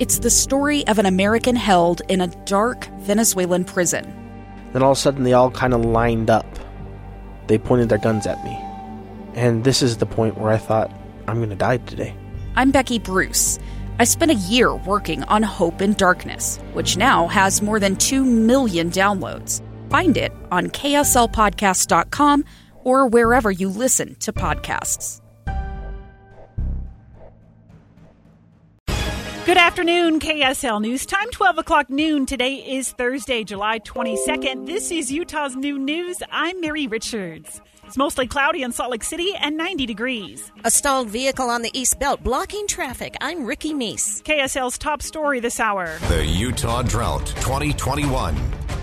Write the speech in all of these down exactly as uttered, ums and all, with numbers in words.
It's the story of an American held in a dark Venezuelan prison. Then all of a sudden they all kind of lined up. They pointed their guns at me. And this is the point where I thought, I'm going to die today. I'm Becky Bruce. I spent a year working on Hope in Darkness, which now has more than two million downloads. Find it on K S L podcast dot com or wherever you listen to podcasts. Good afternoon, K S L News Time, twelve o'clock noon. Today is Thursday, July twenty-second. This is Utah's Noon News. I'm Mary Richards. It's mostly cloudy in Salt Lake City and ninety degrees. A stalled vehicle on the East Belt blocking traffic. I'm Ricky Meese. K S L's top story this hour. The Utah Drought twenty twenty-one.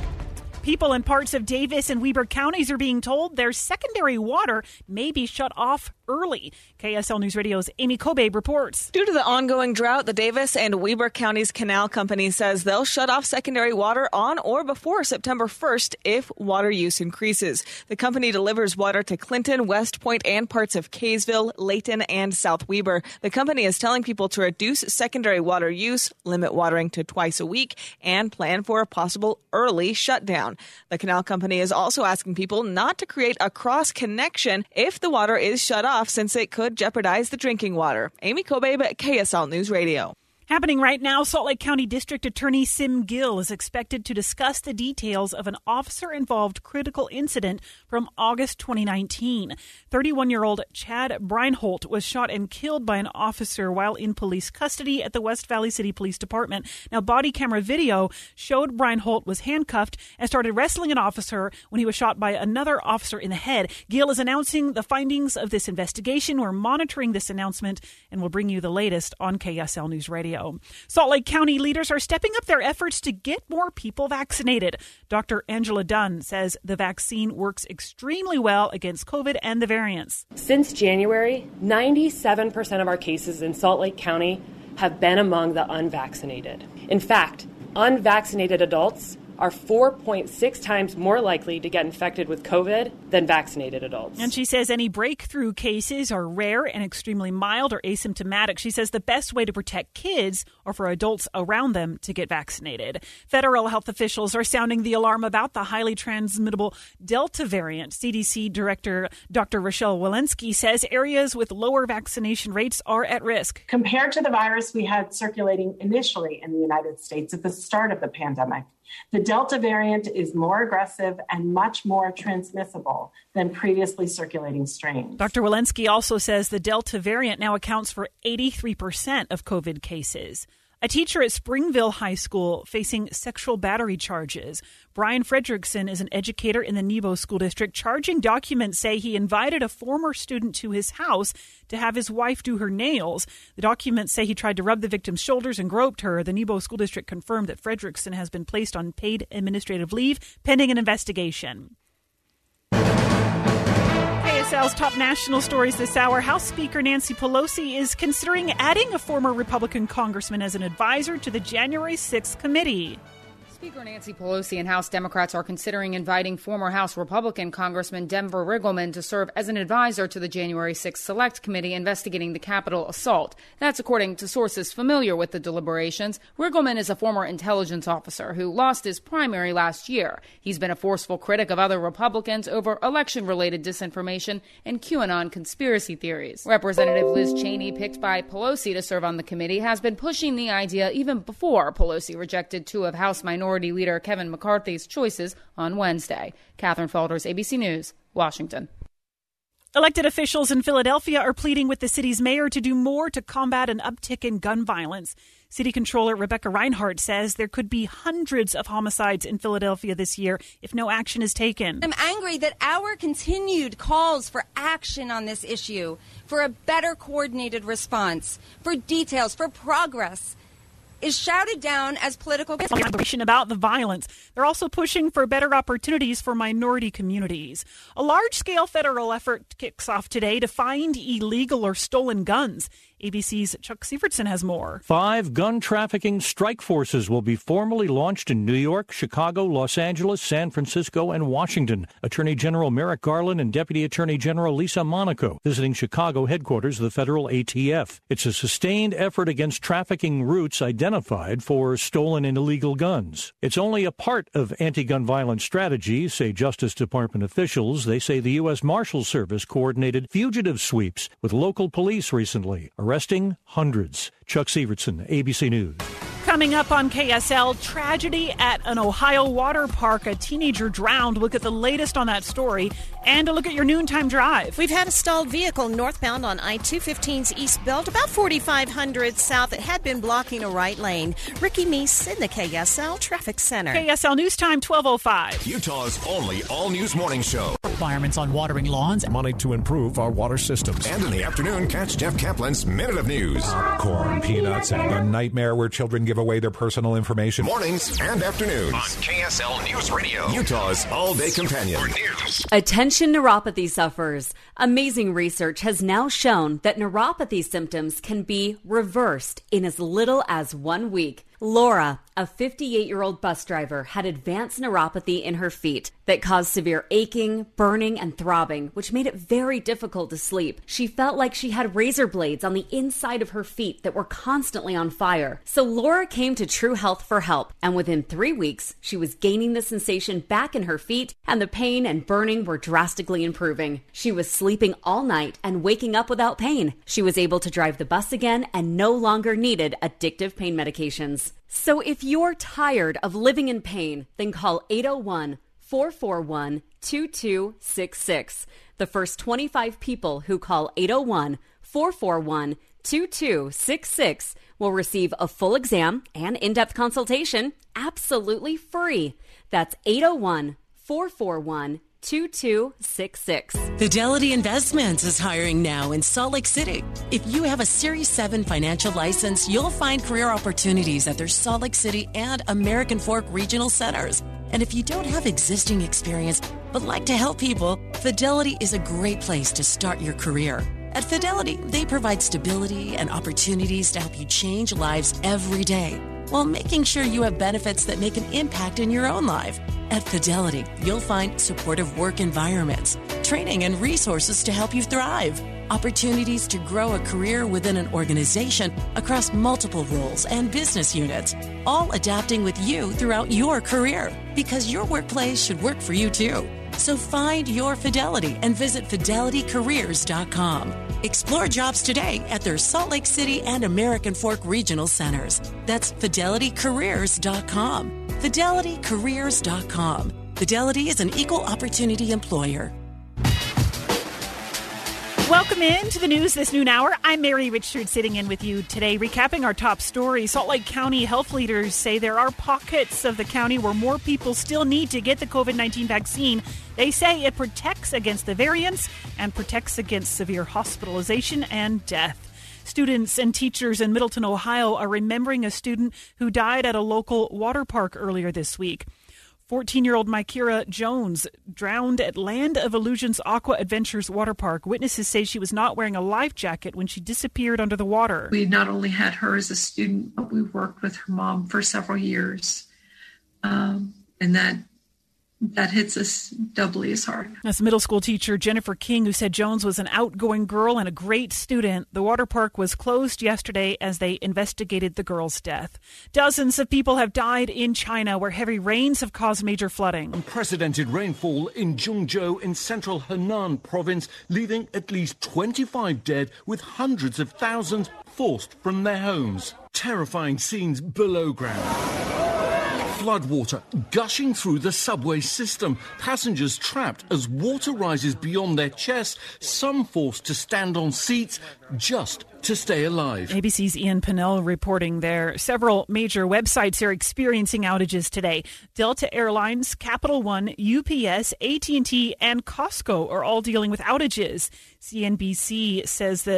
People in parts of Davis and Weber counties are being told their secondary water may be shut off early. K S L News Radio's Amy Kobe reports. Due to the ongoing drought, the Davis and Weber counties canal company says they'll shut off secondary water on or before September first if water use increases. The company delivers water to Clinton, West Point, and parts of Kaysville, Layton, and South Weber. The company is telling people to reduce secondary water use, limit watering to twice a week, and plan for a possible early shutdown. The canal company is also asking people not to create a cross connection if the water is shut off, since it could jeopardize the drinking water. Amy Kobe, K S L News Radio. Happening right now, Salt Lake County District Attorney Sim Gill is expected to discuss the details of an officer-involved critical incident from August twenty nineteen. thirty-one-year-old Chad Breinholt was shot and killed by an officer while in police custody at the West Valley City Police Department. Now, body camera video showed Breinholt was handcuffed and started wrestling an officer when he was shot by another officer in the head. Gill is announcing the findings of this investigation. We're monitoring this announcement and we'll bring you the latest on K S L News Radio. Salt Lake County leaders are stepping up their efforts to get more people vaccinated. Doctor Angela Dunn says the vaccine works extremely well against COVID and the variants. Since January, ninety-seven percent of our cases in Salt Lake County have been among the unvaccinated. In fact, unvaccinated adults are four point six times more likely to get infected with COVID than vaccinated adults. And she says any breakthrough cases are rare and extremely mild or asymptomatic. She says the best way to protect kids or for adults around them to get vaccinated. Federal health officials are sounding the alarm about the highly transmittable Delta variant. C D C Director Doctor Rochelle Walensky says areas with lower vaccination rates are at risk. Compared to the virus we had circulating initially in the United States at the start of the pandemic, the Delta variant is more aggressive and much more transmissible than previously circulating strains. Doctor Walensky also says the Delta variant now accounts for eighty-three percent of COVID cases. A teacher at Springville High School facing sexual battery charges. Brian Fredrickson is an educator in the Nebo School District. Charging documents say he invited a former student to his house to have his wife do her nails. The documents say he tried to rub the victim's shoulders and groped her. The Nebo School District confirmed that Fredrickson has been placed on paid administrative leave pending an investigation. K S L's top national stories this hour. House Speaker Nancy Pelosi is considering adding a former Republican congressman as an advisor to the January sixth committee. Speaker Nancy Pelosi and House Democrats are considering inviting former House Republican Congressman Denver Riggleman to serve as an advisor to the January sixth Select Committee investigating the Capitol assault. That's according to sources familiar with the deliberations. Riggleman is a former intelligence officer who lost his primary last year. He's been a forceful critic of other Republicans over election-related disinformation and QAnon conspiracy theories. Representative Liz Cheney, picked by Pelosi to serve on the committee, has been pushing the idea even before Pelosi rejected two of House Minority Minority Leader Kevin McCarthy's choices on Wednesday. Catherine Felders, A B C News, Washington. Elected officials in Philadelphia are pleading with the city's mayor to do more to combat an uptick in gun violence. City Controller Rebecca Reinhardt says there could be hundreds of homicides in Philadelphia this year if no action is taken. I'm angry that our continued calls for action on this issue, for a better coordinated response, for details, for progress, is shouted down as political about the violence. They're also pushing for better opportunities for minority communities. A large-scale federal effort kicks off today to find illegal or stolen guns. A B C's Chuck Sievertson has more. Five gun trafficking strike forces will be formally launched in New York, Chicago, Los Angeles, San Francisco, and Washington. Attorney General Merrick Garland and Deputy Attorney General Lisa Monaco visiting Chicago headquarters of the federal A T F. It's a sustained effort against trafficking routes identified for stolen and illegal guns. It's only a part of anti-gun violence strategy, say Justice Department officials. They say the U S Marshals Service coordinated fugitive sweeps with local police recently, arresting hundreds. Chuck Sievertson, A B C News. Coming up on K S L, tragedy at an Ohio water park. A teenager drowned. Look at the latest on that story and a look at your noontime drive. We've had a stalled vehicle northbound on I two fifteen's East Belt, about forty-five hundred south. It had been blocking a right lane. Ricky Meese in the K S L Traffic Center. K S L News Time, twelve oh five. Utah's only all-news morning show. Requirements on watering lawns. Money to improve our water systems. And in the afternoon, catch Jeff Kaplan's Minute of News. Popcorn, peanuts, and the nightmare where children give away their personal information. Mornings and afternoons on K S L News Radio, Utah's all-day companion for news. Attention neuropathy sufferers. Amazing research has now shown that neuropathy symptoms can be reversed in as little as one week. Laura, a fifty-eight-year-old bus driver, had advanced neuropathy in her feet that caused severe aching, burning, and throbbing, which made it very difficult to sleep. She felt like she had razor blades on the inside of her feet that were constantly on fire. So Laura came to True Health for help, and within three weeks, she was gaining the sensation back in her feet, and the pain and burning were drastically improving. She was sleeping all night and waking up without pain. She was able to drive the bus again and no longer needed addictive pain medications. So if you're tired of living in pain, then call eight oh one, four four one, two two six six. The first twenty-five people who call eight oh one, four four one, two two six six will receive a full exam and in-depth consultation absolutely free. That's eight oh one, four four one, two two six six. Fidelity Investments is hiring now in Salt Lake City. If you have a Series seven financial license, you'll find career opportunities at their Salt Lake City and American Fork regional centers. And if you don't have existing experience but like to help people, Fidelity is a great place to start your career. At Fidelity, they provide stability and opportunities to help you change lives every day, while making sure you have benefits that make an impact in your own life. At Fidelity, you'll find supportive work environments, training and resources to help you thrive, opportunities to grow a career within an organization across multiple roles and business units, all adapting with you throughout your career, because your workplace should work for you too. So find your Fidelity and visit fidelity careers dot com. Explore jobs today at their Salt Lake City and American Fork regional centers. That's fidelity careers dot com. fidelity careers dot com. Fidelity is an equal opportunity employer. Welcome in to the news this noon hour. I'm Mary Richards sitting in with you today, recapping our top stories. Salt Lake County health leaders say there are pockets of the county where more people still need to get the covid nineteen vaccine. They say it protects against the variants and protects against severe hospitalization and death. Students and teachers in Middleton, Ohio are remembering a student who died at a local water park earlier this week. fourteen-year-old Mykira Jones drowned at Land of Illusions Aqua Adventures Water Park. Witnesses say she was not wearing a life jacket when she disappeared under the water. We not only had her as a student, but we worked with her mom for several years. Um, and that that hits us doubly as hard. That's middle school teacher Jennifer King, who said Jones was an outgoing girl and a great student. The water park was closed yesterday as they investigated the girl's death. Dozens of people have died in China, where heavy rains have caused major flooding. Unprecedented rainfall in Zhengzhou in central Henan province, leaving at least twenty-five dead, with hundreds of thousands forced from their homes. Terrifying scenes below ground. Floodwater gushing through the subway system. Passengers trapped as water rises beyond their chests, some forced to stand on seats just to stay alive. A B C's Ian Pinnell reporting there. Several major websites are experiencing outages today. Delta Airlines, Capital One, U P S, A T and T, and Costco are all dealing with outages. C N B C says that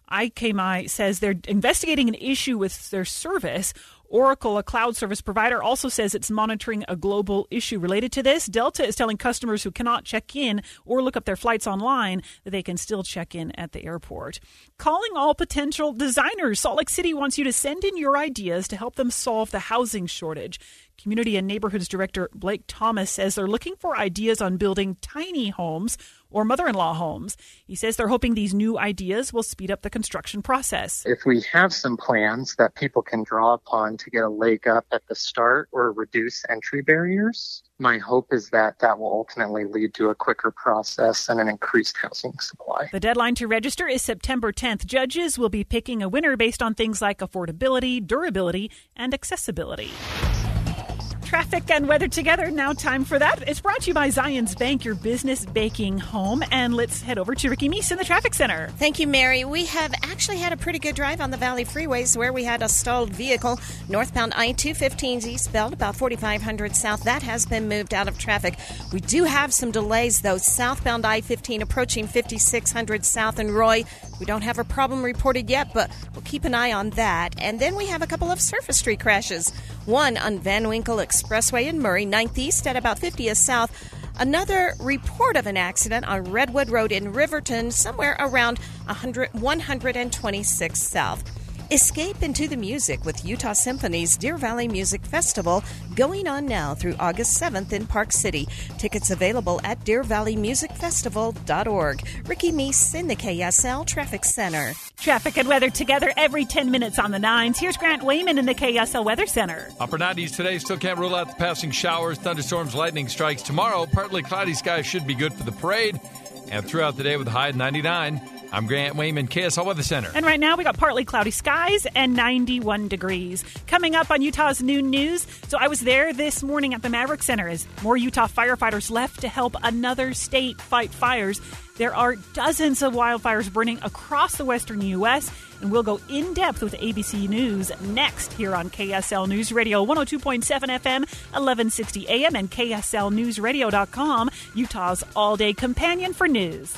I K M I says they're investigating an issue with their service. Oracle, a cloud service provider, also says it's monitoring a global issue related to this. Delta is telling customers who cannot check in or look up their flights online that they can still check in at the airport. Calling all potential designers. Salt Lake City wants you to send in your ideas to help them solve the housing shortage. Community and Neighborhoods Director Blake Thomas says they're looking for ideas on building tiny homes or mother-in-law homes. He says they're hoping these new ideas will speed up the construction process. If we have some plans that people can draw upon to get a leg up at the start or reduce entry barriers, my hope is that that will ultimately lead to a quicker process and an increased housing supply. The deadline to register is September tenth. Judges will be picking a winner based on things like affordability, durability, and accessibility. Traffic and weather together. Now time for that. It's brought to you by Zions Bank, your business baking home. And let's head over to Ricky Meese in the traffic center. Thank you, Mary. We have actually had a pretty good drive on the Valley freeways where we had a stalled vehicle. Northbound I two fifteen's eastbound, about forty-five hundred south. That has been moved out of traffic. We do have some delays, though. Southbound I fifteen approaching fifty-six hundred south in Roy. We don't have a problem reported yet, but we'll keep an eye on that. And then we have a couple of surface street crashes. One on Van Winkle Expressway in Murray, ninth East at about fiftieth South. Another report of an accident on Redwood Road in Riverton, somewhere around one hundred twenty-six South. Escape into the music with Utah Symphony's Deer Valley Music Festival going on now through August seventh in Park City. Tickets available at deer valley music festival dot org. Ricky Meese in the K S L Traffic Center. Traffic and weather together every ten minutes on the nines. Here's Grant Wayman in the K S L Weather Center. Upper nineties today, still can't rule out the passing showers, thunderstorms, lightning strikes. Tomorrow, partly cloudy skies should be good for the parade. And throughout the day with a high at ninety-nine. I'm Grant Wayman, K S L Weather Center. And right now we got partly cloudy skies and ninety-one degrees. Coming up on Utah's Noon News. So I was there this morning at the Maverick Center as more Utah firefighters left to help another state fight fires. There are dozens of wildfires burning across the western U S, and we'll go in depth with A B C News next here on K S L News Radio, one oh two point seven F M, eleven sixty A M, and K S L News Radio dot com, Utah's all-day companion for news.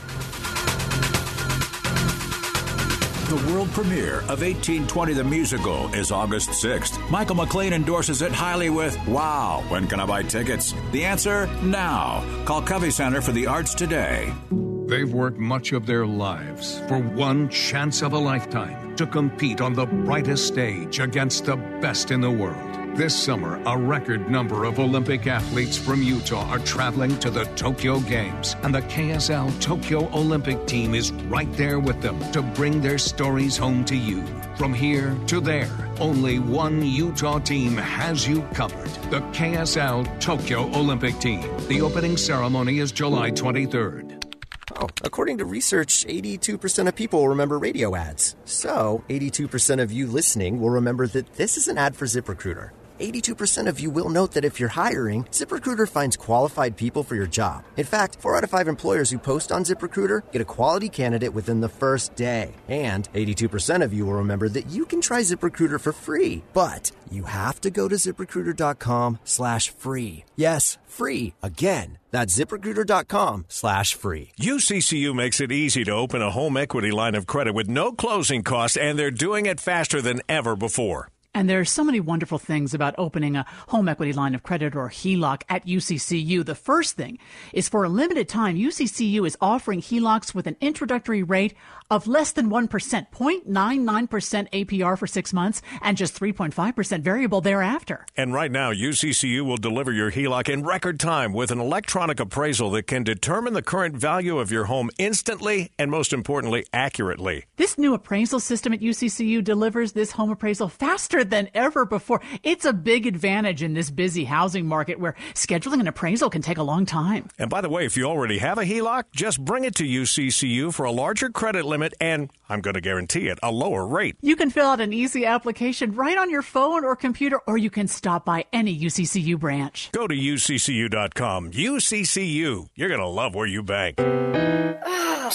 The world premiere of eighteen twenty the Musical is August sixth. Michael McLean endorses it highly with, wow, when can I buy tickets? The answer, now. Call Covey Center for the Arts today. They've worked much of their lives for one chance of a lifetime to compete on the brightest stage against the best in the world. This summer, a record number of Olympic athletes from Utah are traveling to the Tokyo Games, and the K S L Tokyo Olympic team is right there with them to bring their stories home to you. From here to there, only one Utah team has you covered. The K S L Tokyo Olympic team. The opening ceremony is July twenty-third. Oh, according to research, eighty-two percent of people remember radio ads. So, eighty-two percent of you listening will remember that this is an ad for ZipRecruiter. eighty-two percent of you will note that if you're hiring, ZipRecruiter finds qualified people for your job. In fact, four out of five employers who post on ZipRecruiter get a quality candidate within the first day. And eighty-two percent of you will remember that you can try ZipRecruiter for free. But you have to go to ZipRecruiter.com slash free. Yes, free. Again, that's ZipRecruiter.com slash free. U C C U makes it easy to open a home equity line of credit with no closing costs, and they're doing it faster than ever before. And there are so many wonderful things about opening a home equity line of credit or H E L O C at U C C U. The first thing is for a limited time, U C C U is offering H E L O Cs with an introductory rate of less than one percent, zero point nine nine percent A P R for six months and just three point five percent variable thereafter. And right now, U C C U will deliver your H E L O C in record time with an electronic appraisal that can determine the current value of your home instantly and, most importantly, accurately. This new appraisal system at U C C U delivers this home appraisal faster than ever before. It's a big advantage in this busy housing market where scheduling an appraisal can take a long time. And by the way, if you already have a H E L O C, just bring it to U C C U for a larger credit limit and, I'm going to guarantee it, a lower rate. You can fill out an easy application right on your phone or computer, or you can stop by any U C C U branch. Go to U C C U dot com. U C C U. You're going to love where you bank. Ah, st-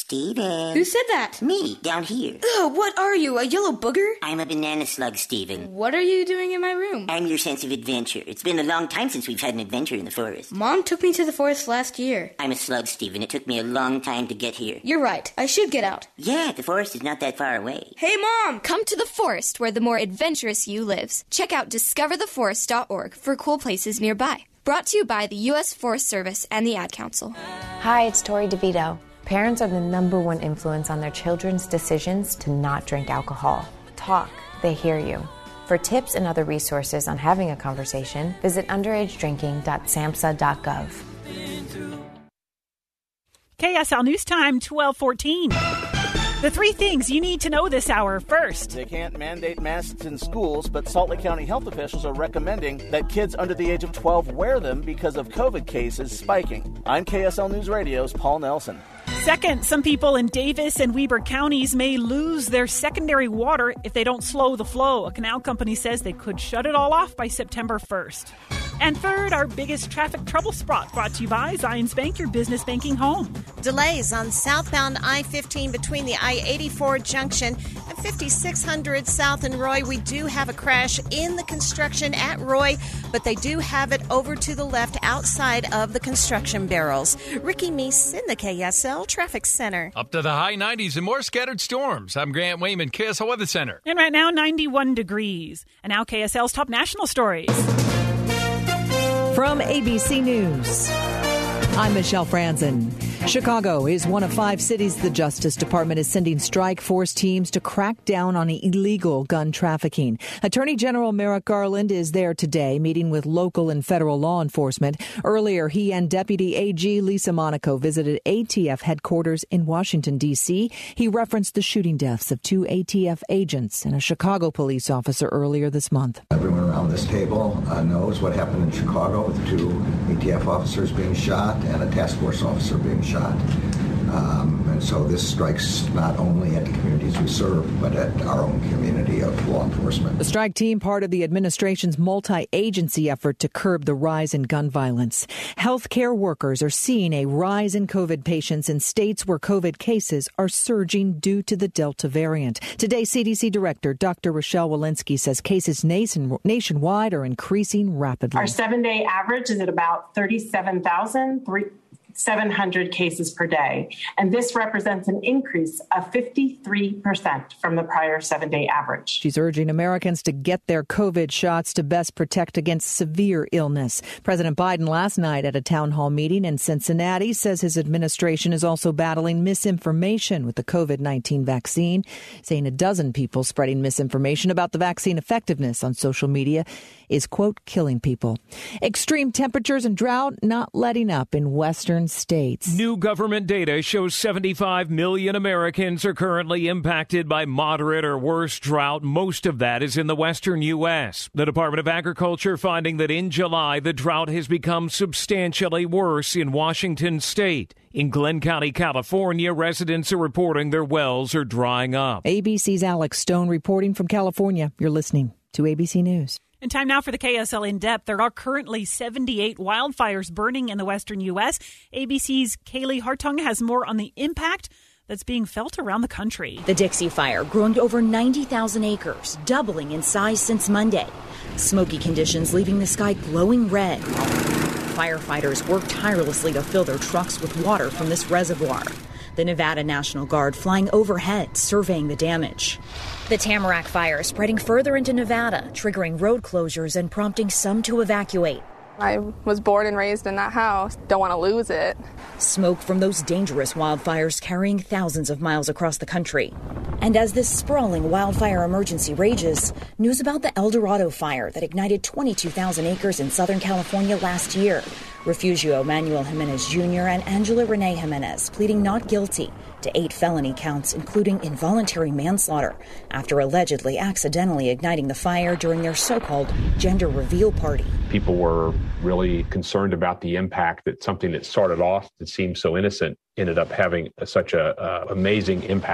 Steven. Who said that? Me, down here. Ugh, what are you, a yellow booger? I'm a banana slug, Steven. What are you doing in my room? I'm your sense of adventure. It's been a long time since we've had an adventure in the forest. Mom took me to the forest last year. I'm a slug, Steven. It took me a long time to get here. You're right. I should get out. Yeah, the forest is not that far away. Hey, Mom! Come to the forest where the more adventurous you lives. Check out discover the forest dot org for cool places nearby. Brought to you by the U S Forest Service and the Ad Council. Hi, it's Tori DeVito. Parents are the number one influence on their children's decisions to not drink alcohol. Talk. They hear you. For tips and other resources on having a conversation, visit underage drinking dot samhsa dot gov. K S L News Time, twelve fourteen. The three things you need to know this hour. First, they can't mandate masks in schools, but Salt Lake County health officials are recommending that kids under the age of twelve wear them because of COVID cases spiking. I'm K S L News Radio's Paul Nelson. Second, some people in Davis and Weber counties may lose their secondary water if they don't slow the flow. A canal company says they could shut it all off by September first. And third, our biggest traffic trouble spot, brought to you by Zions Bank, your business banking home. Delays on southbound I fifteen between the I eighty-four junction and fifty-six hundred south in Roy. We do have a crash in the construction at Roy, but they do have it over to the left outside of the construction barrels. Ricky Meese in the K S L Traffic Center. Up to the high nineties and more scattered storms. I'm Grant Wayman, K S L Weather Center. And right now, ninety-one degrees. And now K S L's top national stories. From A B C News, I'm Michelle Franzen. Chicago is one of five cities the Justice Department is sending strike force teams to crack down on illegal gun trafficking. Attorney General Merrick Garland is there today, meeting with local and federal law enforcement. Earlier, he and Deputy A G Lisa Monaco visited A T F headquarters in Washington, D C. He referenced the shooting deaths of two A T F agents and a Chicago police officer earlier this month. Everyone around this table uh, knows what happened in Chicago with two A T F officers being shot and a task force officer being shot. Um, and so this strikes not only at the communities we serve, but at our own community of law enforcement. The strike team, part of the administration's multi-agency effort to curb the rise in gun violence. Healthcare workers are seeing a rise in COVID patients in states where COVID cases are surging due to the Delta variant. Today, C D C Director Doctor Rochelle Walensky says cases nation- nationwide are increasing rapidly. Our seven-day average is at about thirty-seven thousand seven hundred cases per day, and this represents an increase of fifty-three percent from the prior seven-day average. She's urging Americans to get their COVID shots to best protect against severe illness. President Biden last night at a town hall meeting in Cincinnati says his administration is also battling misinformation with the COVID nineteen vaccine, saying a dozen people spreading misinformation about the vaccine effectiveness on social media is, quote, killing people. Extreme temperatures and drought not letting up in western states. New government data shows seventy-five million Americans are currently impacted by moderate or worse drought. Most of that is in the western U S. The Department of Agriculture finding that in July, the drought has become substantially worse in Washington state. In Glenn County, California, residents are reporting their wells are drying up. A B C's Alex Stone reporting from California. You're listening to A B C News. And time now for the K S L In Depth. There are currently seventy-eight wildfires burning in the western U S. A B C's Kaylee Hartung has more on the impact that's being felt around the country. The Dixie Fire growing to over ninety thousand acres, doubling in size since Monday. Smoky conditions leaving the sky glowing red. Firefighters work tirelessly to fill their trucks with water from this reservoir. The Nevada National Guard flying overhead, surveying the damage. The Tamarack Fire spreading further into Nevada, triggering road closures and prompting some to evacuate. I was born and raised in that house. Don't want to lose it. Smoke from those dangerous wildfires carrying thousands of miles across the country. And as this sprawling wildfire emergency rages, news about the El Dorado fire that ignited twenty-two thousand acres in Southern California last year. Refugio Manuel Jimenez Junior and Angela Renee Jimenez pleading not guilty to eight felony counts, including involuntary manslaughter, after allegedly accidentally igniting the fire during their so-called gender reveal party. People were really concerned about the impact that something that started off that seemed so innocent ended up having a, such a uh, amazing impact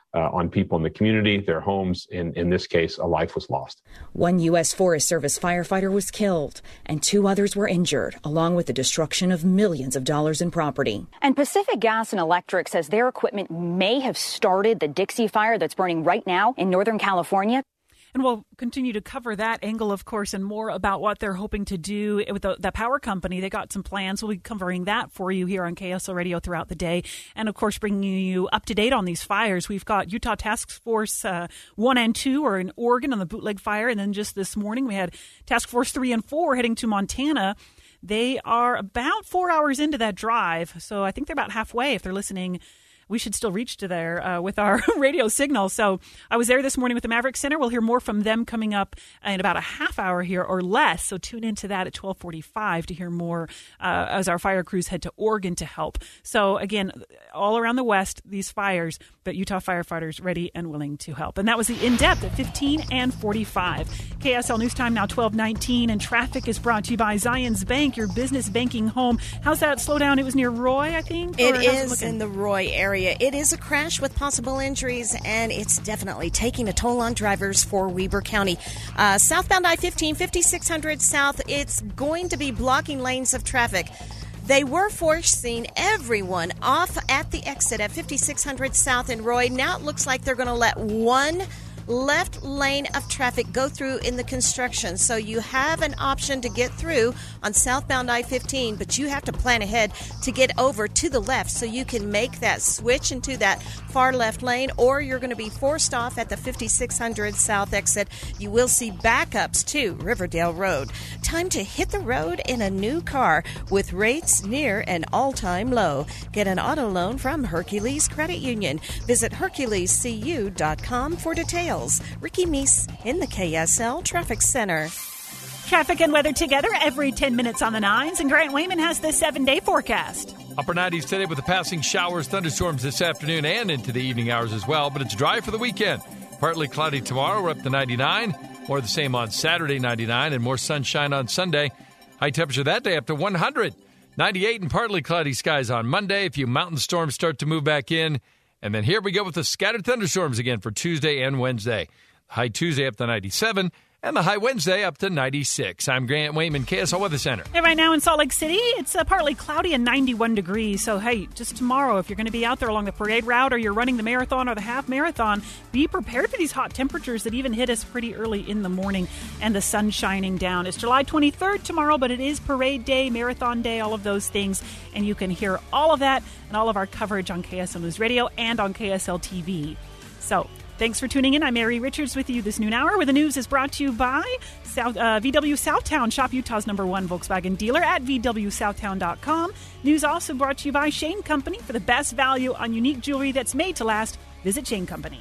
uh, on people in the community, their homes. In, in this case, a life was lost. One U S Forest Service firefighter was killed and two others were injured, along with the destruction of millions of dollars in property. And Pacific Gas and Electric says their equipment may have started the Dixie Fire that's burning right now in Northern California. And we'll continue to cover that angle, of course, and more about what they're hoping to do with the, the power company. They got some plans. We'll be covering that for you here on K S L Radio throughout the day. And, of course, bringing you up to date on these fires. We've got Utah Task Force uh, one and two are in Oregon on the Bootleg Fire. And then just this morning we had Task Force three and four heading to Montana. They are about four hours into that drive. So I think they're about halfway if they're listening. We should still reach to there uh, with our radio signal. So I was there this morning with the Maverick Center. We'll hear more from them coming up in about a half hour here or less. So tune into that at twelve forty-five to hear more uh, as our fire crews head to Oregon to help. So again, all around the West, these fires, but Utah firefighters ready and willing to help. And that was the In-Depth at fifteen and forty-five. K S L News Time now twelve nineteen, and traffic is brought to you by Zions Bank, your business banking home. How's that slowdown? It was near Roy, I think? It is in the Roy area. It is a crash with possible injuries, and it's definitely taking a toll on drivers for Weber County. Uh, southbound I fifteen, fifty-six hundred South, it's going to be blocking lanes of traffic. They were forcing everyone off at the exit at fifty-six hundred South in Roy. Now it looks like they're going to let one left lane of traffic go through in the construction. So you have an option to get through on southbound I fifteen, but you have to plan ahead to get over to the left so you can make that switch into that far left lane, or you're going to be forced off at the fifty-six hundred South exit. You will see backups to Riverdale Road. Time to hit the road in a new car with rates near an all-time low. Get an auto loan from Hercules Credit Union. Visit Hercules C U dot com for details. Ricky Meese in the K S L Traffic Center. Traffic and weather together every ten minutes on the nines, and Grant Wayman has the seven-day forecast. Upper nineties today with the passing showers, thunderstorms this afternoon and into the evening hours as well, but it's dry for the weekend. Partly cloudy tomorrow, we're up to ninety-nine. More the same on Saturday, ninety-nine, and more sunshine on Sunday. High temperature that day up to one hundred. ninety-eight and partly cloudy skies on Monday. A few mountain storms start to move back in. And then here we go with the scattered thunderstorms again for Tuesday and Wednesday. High Tuesday up to ninety-seven, and the high Wednesday up to ninety-six. I'm Grant Wayman, K S L Weather Center. And right now in Salt Lake City, it's uh, partly cloudy and ninety-one degrees. So, hey, just tomorrow, if you're going to be out there along the parade route or you're running the marathon or the half marathon, be prepared for these hot temperatures that even hit us pretty early in the morning and the sun shining down. It's July twenty-third tomorrow, but it is parade day, marathon day, all of those things. And you can hear all of that and all of our coverage on K S L News Radio and on K S L T V. So, thanks for tuning in. I'm Mary Richards with you this noon hour, where the news is brought to you by South, uh, V W Southtown. Shop Utah's number one Volkswagen dealer at V W Southtown dot com. News also brought to you by Shane Company. For the best value on unique jewelry that's made to last, visit Shane Company.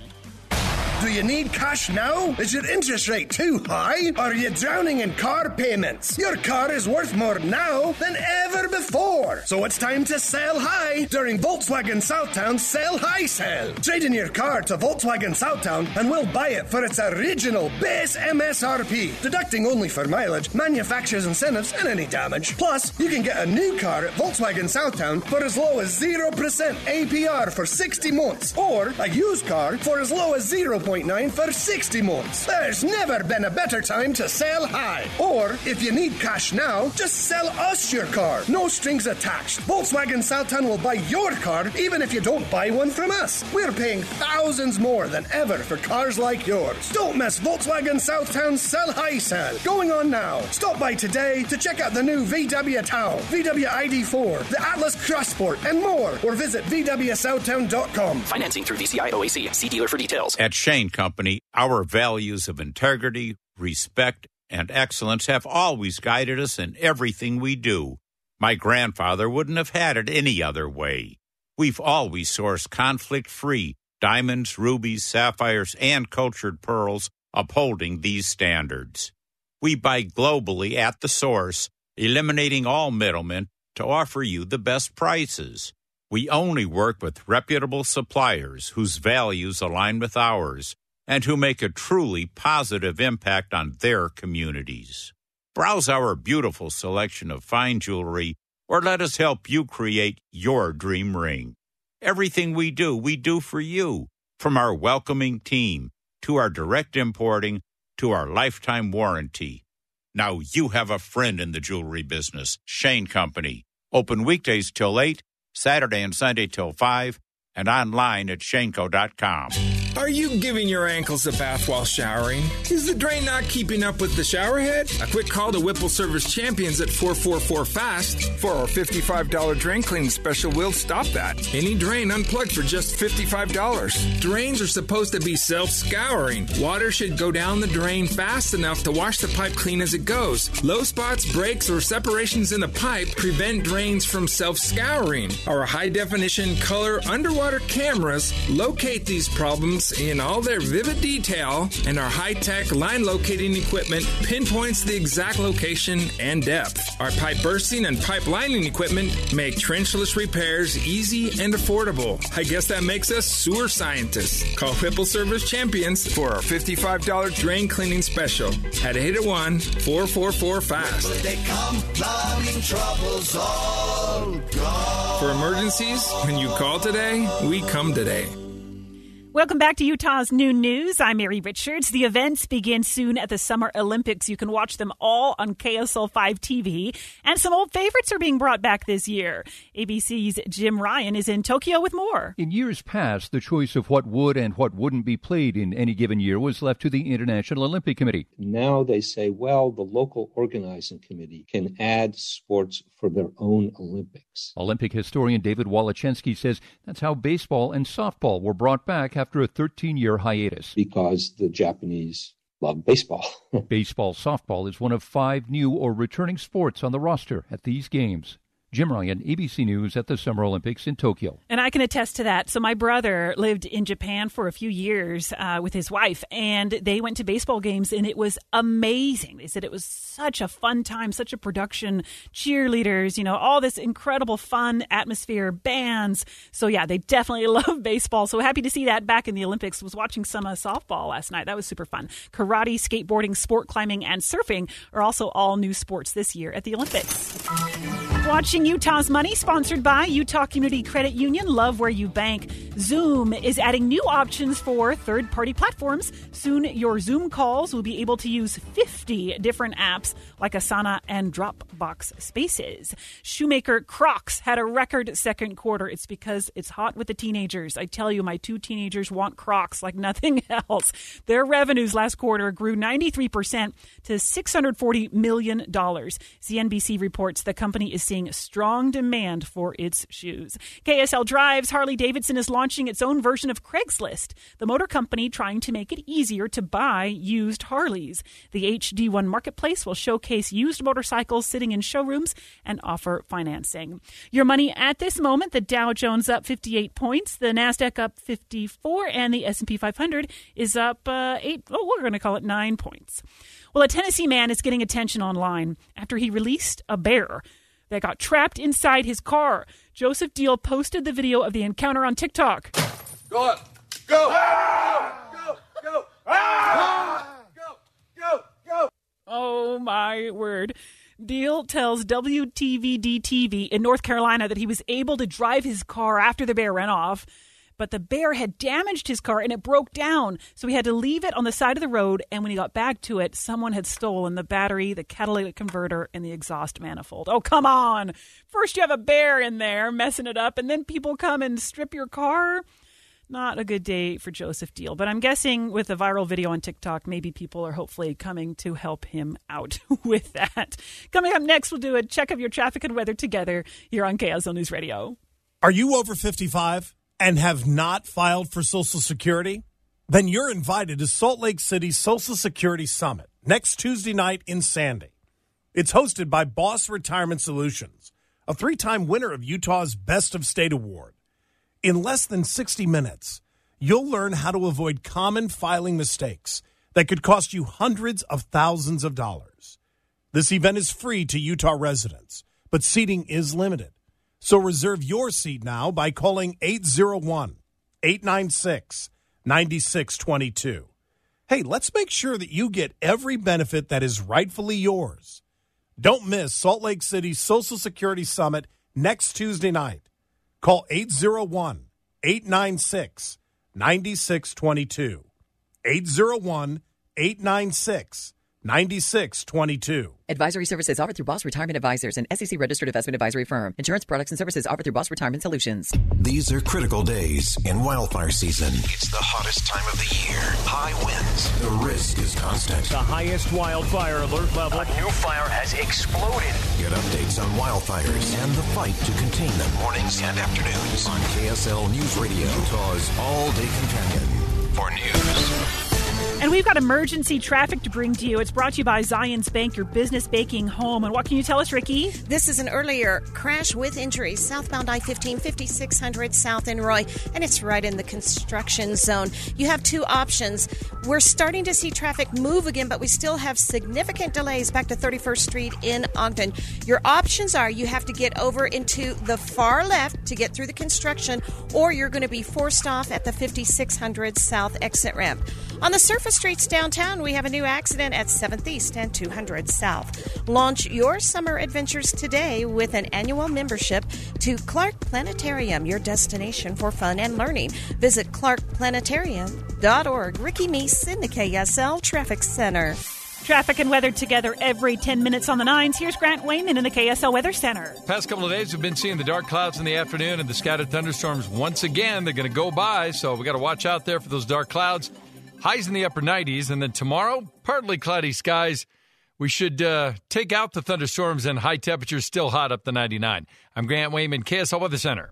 Do you need cash now? Is your interest rate too high? Are you drowning in car payments? Your car is worth more now than ever before. So it's time to sell high during Volkswagen Southtown's Sell High Sale. Trade in your car to Volkswagen Southtown and we'll buy it for its original base M S R P, deducting only for mileage, manufacturer's incentives, and any damage. Plus, you can get a new car at Volkswagen Southtown for as low as zero percent A P R for sixty months, or a used car for as low as zero point nine for sixty months. There's never been a better time to sell high. Or, if you need cash now, just sell us your car. No strings attached. Volkswagen Southtown will buy your car even if you don't buy one from us. We're paying thousands more than ever for cars like yours. Don't miss Volkswagen Southtown's Sell High Sale. Going on now. Stop by today to check out the new V W Tau, V W I D four, the Atlas Cross Sport, and more. Or visit V W Southtown dot com. Financing through V C I O A C. See dealer for details. At Shane Company, our values of integrity, respect, and excellence have always guided us in everything we do. My grandfather wouldn't have had it any other way. We've always sourced conflict-free diamonds, rubies, sapphires, and cultured pearls, upholding these standards. We buy globally at the source, eliminating all middlemen to offer you the best prices. We only work with reputable suppliers whose values align with ours and who make a truly positive impact on their communities. Browse our beautiful selection of fine jewelry or let us help you create your dream ring. Everything we do, we do for you. From our welcoming team to our direct importing to our lifetime warranty. Now you have a friend in the jewelry business. Shane Company. Open weekdays till eight, Saturday and Sunday till five, and online at shaneco dot com. Are you giving your ankles a bath while showering? Is the drain not keeping up with the shower head? A quick call to Whipple Service Champions at four four four FAST for our fifty-five dollars drain cleaning special. Will stop that. Any drain unplugged for just fifty-five dollars. Drains are supposed to be self-scouring. Water should go down the drain fast enough to wash the pipe clean as it goes. Low spots, breaks, or separations in the pipe prevent drains from self-scouring. Our high-definition color underwater cameras locate these problems in all their vivid detail, and our high-tech line locating equipment pinpoints the exact location and depth. Our pipe bursting and pipe lining equipment make trenchless repairs easy and affordable. I guess that makes us sewer scientists. Call Whipple Service Champions for our fifty-five dollars drain cleaning special at eight oh one, four four four, FAST. They come, plumbing troubles all gone. For emergencies, when you call today, we come today. Welcome back to Utah's Noon News. I'm Mary Richards. The events begin soon at the Summer Olympics. You can watch them all on K S L five T V. And some old favorites are being brought back this year. A B C's Jim Ryan is in Tokyo with more. In years past, the choice of what would and what wouldn't be played in any given year was left to the International Olympic Committee. Now they say, well, the local organizing committee can add sports for their own Olympics. Olympic historian David Walachensky says that's how baseball and softball were brought back after a thirteen-year hiatus. Because the Japanese love baseball. Baseball softball is one of five new or returning sports on the roster at these games. Jim Ryan, A B C News at the Summer Olympics in Tokyo. And I can attest to that. So my brother lived in Japan for a few years uh, with his wife, and they went to baseball games, and it was amazing. They said it was such a fun time, such a production, cheerleaders, you know, all this incredible fun atmosphere, bands. So, yeah, they definitely love baseball. So happy to see that back in the Olympics. Was watching some uh, softball last night. That was super fun. Karate, skateboarding, sport climbing, and surfing are also all new sports this year at the Olympics. Watching Utah's Money, sponsored by Utah Community Credit Union. Love where you bank. Zoom is adding new options for third-party platforms. Soon, your Zoom calls will be able to use fifty different apps like Asana and Dropbox Spaces. Shoemaker Crocs had a record second quarter. It's because it's hot with the teenagers. I tell you, my two teenagers want Crocs like nothing else. Their revenues last quarter grew ninety-three percent to six hundred forty million dollars. C N B C reports the company is seeing strong demand for its shoes. K S L Drives, Harley-Davidson is launching its own version of Craigslist, the motor company trying to make it easier to buy used Harleys. The H D one marketplace will showcase used motorcycles sitting in showrooms and offer financing. Your money at this moment, the Dow Jones up fifty-eight points, the NASDAQ up fifty-four, and the S and P five hundred is up uh, eight, oh, we're going to call it nine points. Well, a Tennessee man is getting attention online after he released a bear that got trapped inside his car. Joseph Deal posted the video of the encounter on TikTok. Go up. Go. Ah! Go. Go. Ah! Go. Go. Go. Oh, my word. Deal tells W T V D T V in North Carolina that he was able to drive his car after the bear ran off. But the bear had damaged his car and it broke down. So he had to leave it on the side of the road. And when he got back to it, someone had stolen the battery, the catalytic converter, and the exhaust manifold. Oh, come on. First you have a bear in there messing it up, and then people come and strip your car. Not a good day for Joseph Deal. But I'm guessing with a viral video on TikTok, maybe people are hopefully coming to help him out with that. Coming up next, we'll do a check of your traffic and weather together here on K S L News Radio. Are you over fifty-five? And have not filed for Social Security? Then you're invited to Salt Lake City's Social Security Summit next Tuesday night in Sandy. It's hosted by Boss Retirement Solutions, a three-time winner of Utah's Best of State Award. In less than sixty minutes, you'll learn how to avoid common filing mistakes that could cost you hundreds of thousands of dollars. This event is free to Utah residents, but seating is limited. So reserve your seat now by calling eight oh one, eight nine six, nine six two two. Hey, let's make sure that you get every benefit that is rightfully yours. Don't miss Salt Lake City's Social Security Summit next Tuesday night. Call eight oh one, eight nine six, nine six two two. eight zero one, eight nine six, nine six two two. Advisory services offered through Boss Retirement Advisors, an S E C-registered investment advisory firm. Insurance products and services offered through Boss Retirement Solutions. These are critical days in wildfire season. It's the hottest time of the year. High winds. The risk is constant. The highest wildfire alert level. A new fire has exploded. Get updates on wildfires and the fight to contain them. Mornings and afternoons on K S L News Radio, Utah's all-day companion for news. And we've got emergency traffic to bring to you. It's brought to you by Zions Bank, your business baking home. And what can you tell us, Ricky? This is an earlier crash with injuries. Southbound I fifteen, fifty-six hundred South in Roy, and it's right in the construction zone. You have two options. We're starting to see traffic move again, but we still have significant delays back to thirty-first Street in Ogden. Your options are you have to get over into the far left to get through the construction, or you're going to be forced off at the fifty-six hundred South exit ramp. On the surface streets downtown, we have a new accident at seventh East and two hundred South. Launch your summer adventures today with an annual membership to Clark Planetarium, your destination for fun and learning. Visit clark planetarium dot org. Ricky Meese in the K S L Traffic Center. Traffic and weather together every ten minutes on the nines. Here's Grant Wayman in the K S L Weather Center. Past couple of days, we've been seeing the dark clouds in the afternoon and the scattered thunderstorms once again. They're going to go by, so we got to watch out there for those dark clouds. Highs in the upper nineties, and then tomorrow, partly cloudy skies. We should uh, take out the thunderstorms and high temperatures still hot up to ninety-nine. I'm Grant Wayman, K S L Weather Center.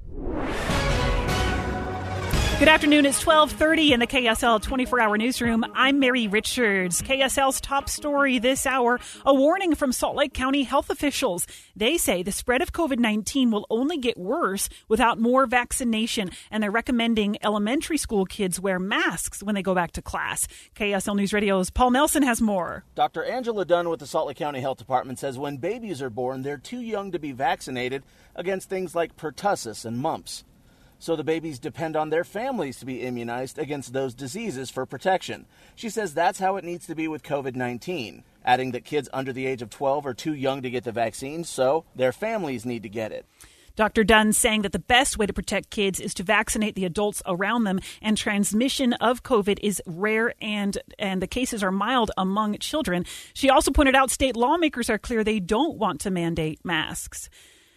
Good afternoon. It's twelve thirty in the K S L twenty-four hour newsroom. I'm Mary Richards. K S L's top story this hour, a warning from Salt Lake County health officials. They say the spread of covid nineteen will only get worse without more vaccination, and they're recommending elementary school kids wear masks when they go back to class. K S L News Radio's Paul Nelson has more. Doctor Angela Dunn with the Salt Lake County Health Department says when babies are born, they're too young to be vaccinated against things like pertussis and mumps. So the babies depend on their families to be immunized against those diseases for protection. She says that's how it needs to be with covid nineteen, adding that kids under the age of twelve are too young to get the vaccine, so their families need to get it. Doctor Dunn saying that the best way to protect kids is to vaccinate the adults around them, and transmission of COVID is rare and, and the cases are mild among children. She also pointed out state lawmakers are clear they don't want to mandate masks.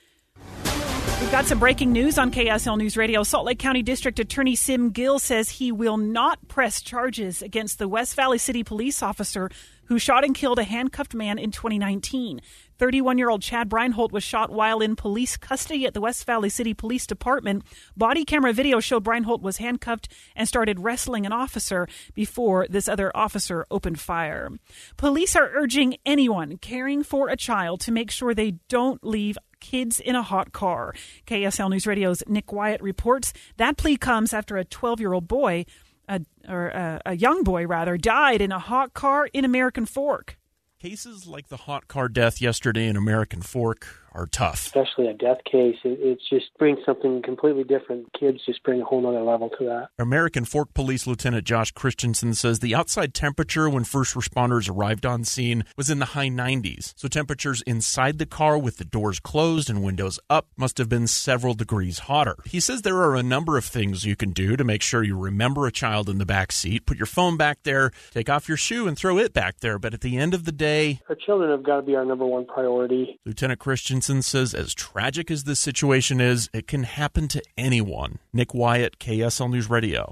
We've got some breaking news on K S L News Radio. Salt Lake County District Attorney Sim Gill says he will not press charges against the West Valley City police officer who shot and killed a handcuffed man in twenty nineteen. thirty-one-year-old Chad Breinholt was shot while in police custody at the West Valley City Police Department. Body camera video showed Breinholt was handcuffed and started wrestling an officer before this other officer opened fire. Police are urging anyone caring for a child to make sure they don't leave kids in a hot car. K S L News Radio's Nick Wyatt reports that plea comes after a twelve-year-old boy, a, or a, a young boy rather, died in a hot car in American Fork. Cases like the hot car death yesterday in American Fork are tough. Especially a death case, it, it just brings something completely different. Kids just bring a whole other level to that. American Fork Police Lieutenant Josh Christensen says the outside temperature when first responders arrived on scene was in the high nineties. So temperatures inside the car with the doors closed and windows up must have been several degrees hotter. He says there are a number of things you can do to make sure you remember a child in the back seat. Put your phone back there, take off your shoe and throw it back there. But at the end of the day, our children have got to be our number one priority. Lieutenant Christensen says as tragic as this situation is, it can happen to anyone. Nick Wyatt, K S L News Radio.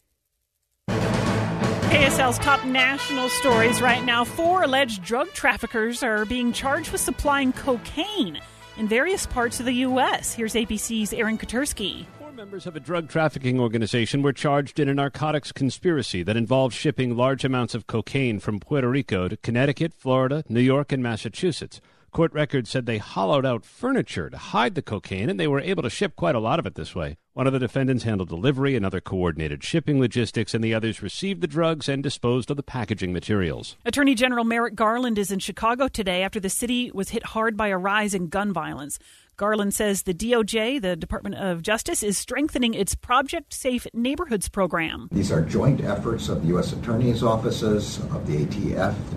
K S L's top national stories right now. Four alleged drug traffickers are being charged with supplying cocaine in various parts of the U S. Here's A B C's Aaron Katursky. Members of a drug trafficking organization were charged in a narcotics conspiracy that involved shipping large amounts of cocaine from Puerto Rico to Connecticut, Florida, New York, and Massachusetts. Court records said they hollowed out furniture to hide the cocaine, and they were able to ship quite a lot of it this way. One of the defendants handled delivery, another coordinated shipping logistics, and the others received the drugs and disposed of the packaging materials. Attorney General Merrick Garland is in Chicago today after the city was hit hard by a rise in gun violence. Garland says the D O J, the Department of Justice, is strengthening its Project Safe Neighborhoods program. These are joint efforts of the U S Attorney's offices, of the A T F,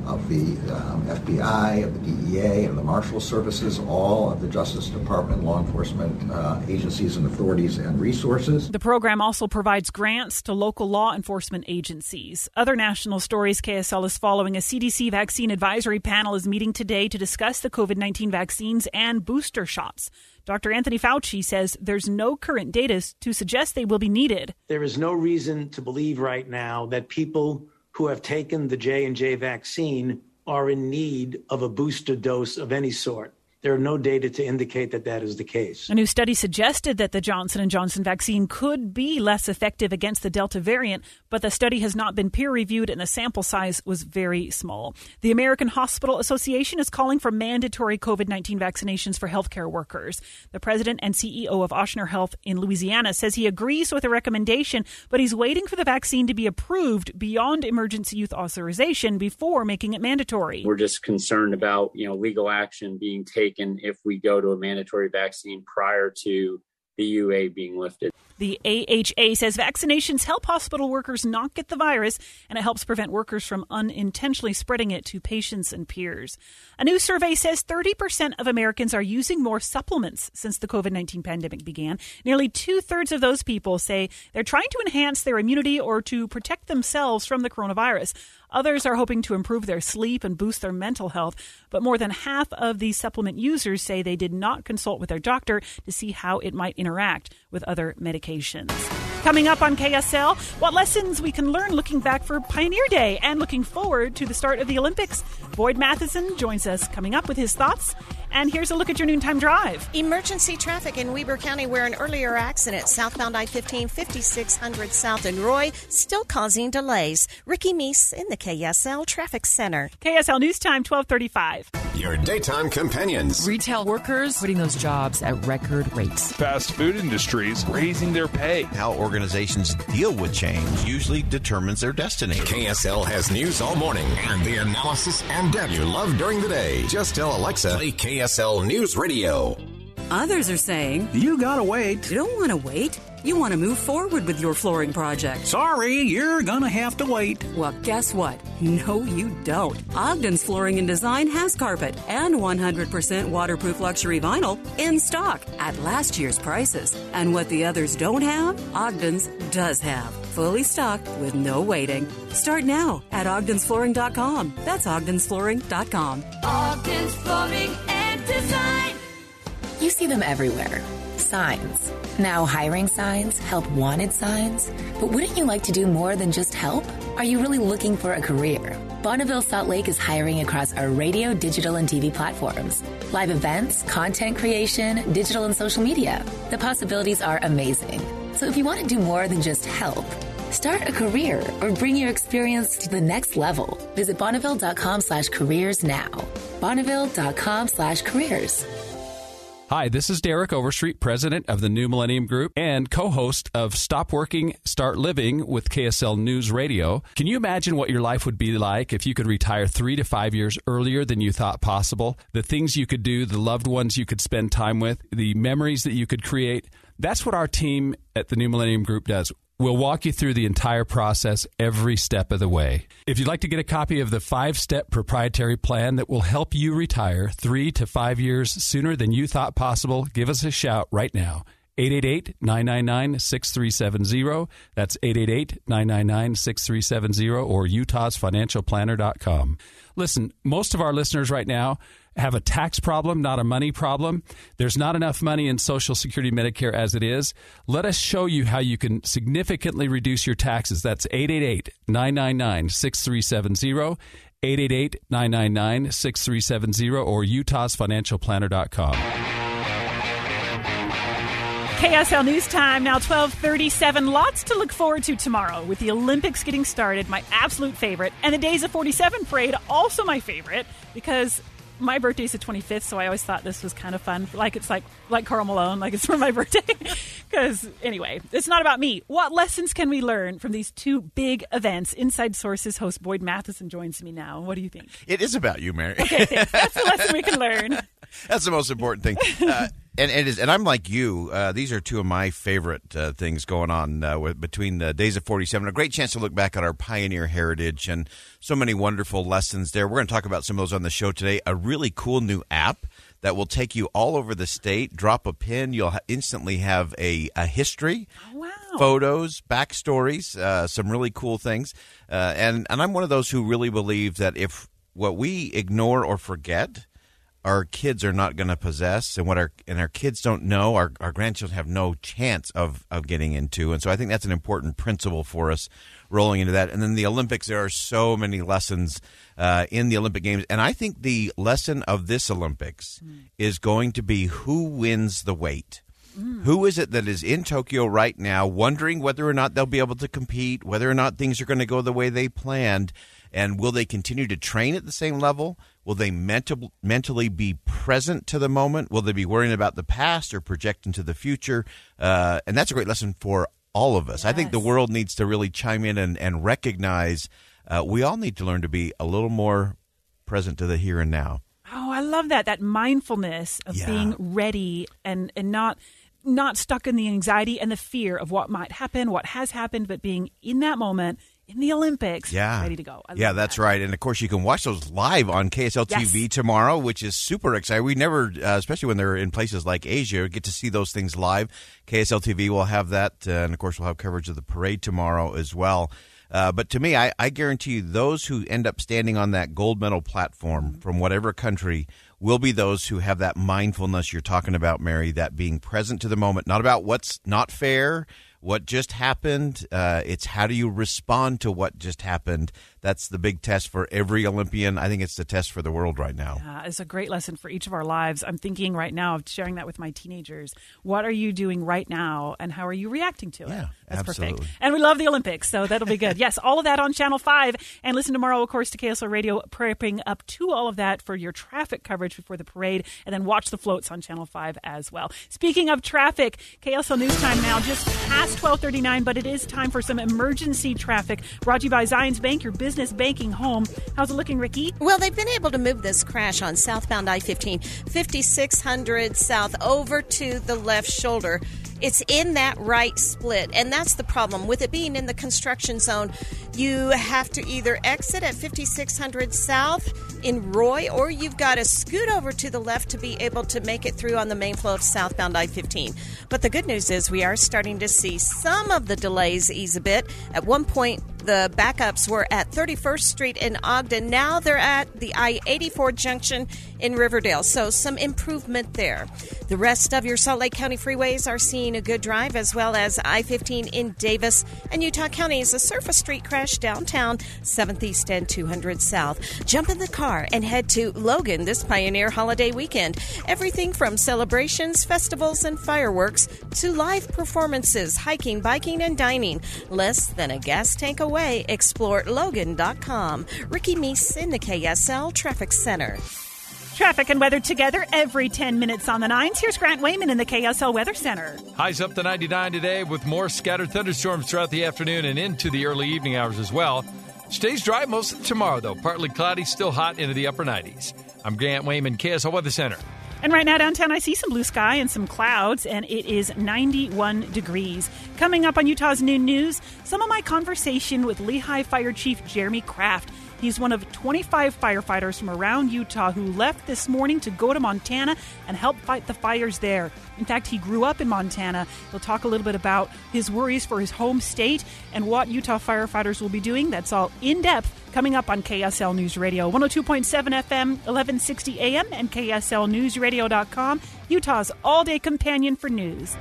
of the um, F B I, of the D E A, of the Marshal Services, all of the Justice Department, law enforcement uh, agencies and authorities and resources. The program also provides grants to local law enforcement agencies. Other national stories K S L is following. A C D C vaccine advisory panel is meeting today to discuss the covid nineteen vaccines and booster shots. Doctor Anthony Fauci says there's no current data to suggest they will be needed. There is no reason to believe right now that people who have taken the J and J vaccine are in need of a booster dose of any sort. There are no data to indicate that that is the case. A new study suggested that the Johnson and Johnson vaccine could be less effective against the Delta variant, but the study has not been peer-reviewed and the sample size was very small. The American Hospital Association is calling for mandatory covid nineteen vaccinations for healthcare workers. The president and C E O of Ochsner Health in Louisiana says he agrees with the recommendation, but he's waiting for the vaccine to be approved beyond emergency use authorization before making it mandatory. We're just concerned about, you know, legal action being taken if we go to a mandatory vaccine prior to the U A being lifted. The A H A says vaccinations help hospital workers not get the virus, and it helps prevent workers from unintentionally spreading it to patients and peers. A new survey says thirty percent of Americans are using more supplements since the covid nineteen pandemic began. Nearly two-thirds of those people say they're trying to enhance their immunity or to protect themselves from the coronavirus. Others are hoping to improve their sleep and boost their mental health. But more than half of these supplement users say they did not consult with their doctor to see how it might interact with other medications. Coming up on K S L, what lessons we can learn looking back for Pioneer Day and looking forward to the start of the Olympics. Boyd Matheson joins us coming up with his thoughts. And here's a look at your noontime drive. Emergency traffic in Weber County where an earlier accident, southbound I fifteen, fifty-six hundred South in Roy, still causing delays. Ricky Meese in the K S L Traffic Center. K S L News Time, twelve thirty-five. Your daytime companions. Retail workers putting those jobs at record rates. Fast food industries raising their pay. How organizations deal with change usually determines their destiny. K S L has news all morning and the analysis and depth you love during the day. Just tell Alexa, play K S L News Radio. Others are saying, you gotta wait. You don't want to wait. You want to move forward with your flooring project. Sorry, you're gonna have to wait. Well, guess what? No, you don't. Ogden's Flooring and Design has carpet and one hundred percent waterproof luxury vinyl in stock at last year's prices. And what the others don't have, Ogden's does have. Fully stocked with no waiting. Start now at ogdens flooring dot com. That's ogdens flooring dot com. Ogden's Flooring and Design. You see them everywhere. Signs. Now hiring signs, help wanted signs. But wouldn't you like to do more than just help? Are you really looking for a career? Bonneville Salt Lake is hiring across our radio, digital, and T V platforms. Live events, content creation, digital and social media. The possibilities are amazing. So if you want to do more than just help, start a career or bring your experience to the next level. Visit Bonneville.com slash careers now. Bonneville.com slash careers. Hi, this is Derek Overstreet, president of the New Millennium Group and co-host of Stop Working, Start Living with K S L News Radio. Can you imagine what your life would be like if you could retire three to five years earlier than you thought possible? The things you could do, the loved ones you could spend time with, the memories that you could create. That's what our team at the New Millennium Group does. We'll walk you through the entire process every step of the way. If you'd like to get a copy of the five-step proprietary plan that will help you retire three to five years sooner than you thought possible, give us a shout right now. eight eight eight, nine nine nine, six three seven zero. That's eight eight eight, nine nine nine, six three seven zero or utahs financial planner dot com. Listen, most of our listeners right now have a tax problem, not a money problem. There's not enough money in Social Security Medicare as it is. Let us show you how you can significantly reduce your taxes. That's eight eight eight, nine nine nine, six three seven zero, eight eight eight, nine nine nine, six three seven zero or utahs financial planner dot com. K S L News Time, now twelve thirty-seven. Lots to look forward to tomorrow with the Olympics getting started, my absolute favorite, and the Days of forty-seven parade, also my favorite, because my birthday's the twenty-fifth, so I always thought this was kind of fun. Like it's like like Karl Malone, like it's for my birthday. Because anyway, it's not about me. What lessons can we learn from these two big events? Inside Sources host Boyd Matheson joins me now. What do you think? It is about you, Mary. Okay, thanks. That's the lesson we can learn. That's the most important thing. Uh, And it is, and I'm like you. Uh, these are two of my favorite uh, things going on uh, with, between the Days of forty-seven. A great chance to look back at our pioneer heritage and so many wonderful lessons there. We're going to talk about some of those on the show today. A really cool new app that will take you all over the state. Drop a pin, you'll ha- instantly have a, a history. Oh, wow. Photos, backstories, uh, some really cool things. Uh, and, and I'm one of those who really believe that if what we ignore or forget, our kids are not going to possess, and what our and our kids don't know, our, our grandchildren have no chance of, of getting into. And so I think that's an important principle for us rolling into that. And then the Olympics, there are so many lessons uh, in the Olympic Games. And I think the lesson of this Olympics mm. is going to be who wins the weight. Mm. Who is it that is in Tokyo right now wondering whether or not they'll be able to compete, whether or not things are going to go the way they planned, and will they continue to train at the same level? Will they mental, mentally be present to the moment? Will they be worrying about the past or project into the future? Uh, and that's a great lesson for all of us. Yes. I think the world needs to really chime in and, and recognize uh, we all need to learn to be a little more present to the here and now. Oh, I love that, that mindfulness of yeah. being ready and, and not not stuck in the anxiety and the fear of what might happen, what has happened, but being in that moment in the Olympics, yeah. ready to go. I yeah, that's that. right. And, of course, you can watch those live on K S L T V yes. tomorrow, which is super exciting. We never, uh, especially when they're in places like Asia, get to see those things live. K S L T V will have that, uh, and, of course, we'll have coverage of the parade tomorrow as well. Uh, but to me, I, I guarantee you those who end up standing on that gold medal platform mm-hmm. from whatever country will be those who have that mindfulness you're talking about, Mary, that being present to the moment, not about what's not fair, what just happened. Uh, it's how do you respond to what just happened. That's the big test for every Olympian. I think it's the test for the world right now. Yeah, it's a great lesson for each of our lives. I'm thinking right now of sharing that with my teenagers. What are you doing right now, and how are you reacting to it? Yeah, That's absolutely. perfect. And we love the Olympics, so that'll be good. Yes, all of that on Channel five. And listen tomorrow, of course, to K S L Radio, prepping up to all of that for your traffic coverage before the parade, and then watch the floats on Channel five as well. Speaking of traffic, K S L News Time now, just past twelve thirty-nine, but it is time for some emergency traffic. Brought to you by Zions Bank, your business banking home. How's it looking, Ricky? Well, they've been able to move this crash on southbound I fifteen, fifty-six hundred south over to the left shoulder. It's in that right split, and that's the problem. With it being in the construction zone, you have to either exit at fifty-six hundred south in Roy, or you've got to scoot over to the left to be able to make it through on the main flow of southbound I fifteen. But the good news is we are starting to see some of the delays ease a bit. At one point, the backups were at thirty-first Street in Ogden. Now they're at the I eighty-four junction in Riverdale. So some improvement there. The rest of your Salt Lake County freeways are seeing a good drive, as well as I fifteen in Davis. And Utah County is a surface street crash downtown, seventh East and two hundred South. Jump in the car and head to Logan this Pioneer holiday weekend. Everything from celebrations, festivals, and fireworks to live performances, hiking, biking, and dining. Less than a gas tank away. Explore Logan dot com. Ricky Meese in the K S L Traffic Center. Traffic and weather together every ten minutes on the nines. Here's Grant Wayman in the K S L Weather Center. Highs up to ninety-nine today with more scattered thunderstorms throughout the afternoon and into the early evening hours as well. Stays dry most of tomorrow, though. Partly cloudy, still hot into the upper nineties. I'm Grant Wayman, K S L Weather Center. And right now downtown, I see some blue sky and some clouds, and it is ninety-one degrees. Coming up on Utah's Noon News, some of my conversation with Lehigh Fire Chief Jeremy Kraft. He's one of twenty-five firefighters from around Utah who left this morning to go to Montana and help fight the fires there. In fact, he grew up in Montana. He'll talk a little bit about his worries for his home state and what Utah firefighters will be doing. That's all in depth coming up on K S L News Radio. one oh two point seven F M, eleven sixty A M, and K S L news radio dot com, Utah's all-day companion for news.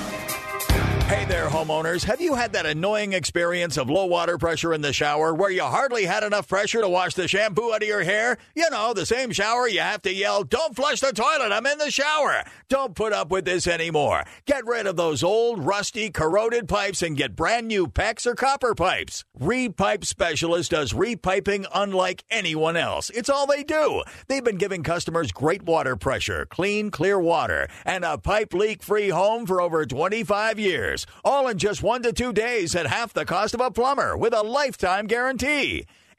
Hey there, homeowners. Have you had that annoying experience of low water pressure in the shower where you hardly had enough pressure to wash the shampoo out of your hair? You know, the same shower you have to yell, "Don't flush the toilet, I'm in the shower." Don't put up with this anymore. Get rid of those old, rusty, corroded pipes and get brand new PEX or copper pipes. Repipe Specialist does repiping unlike anyone else. It's all they do. They've been giving customers great water pressure, clean, clear water, and a pipe leak-free home for over twenty-five years. All in just one to two days at half the cost of a plumber with a lifetime guarantee.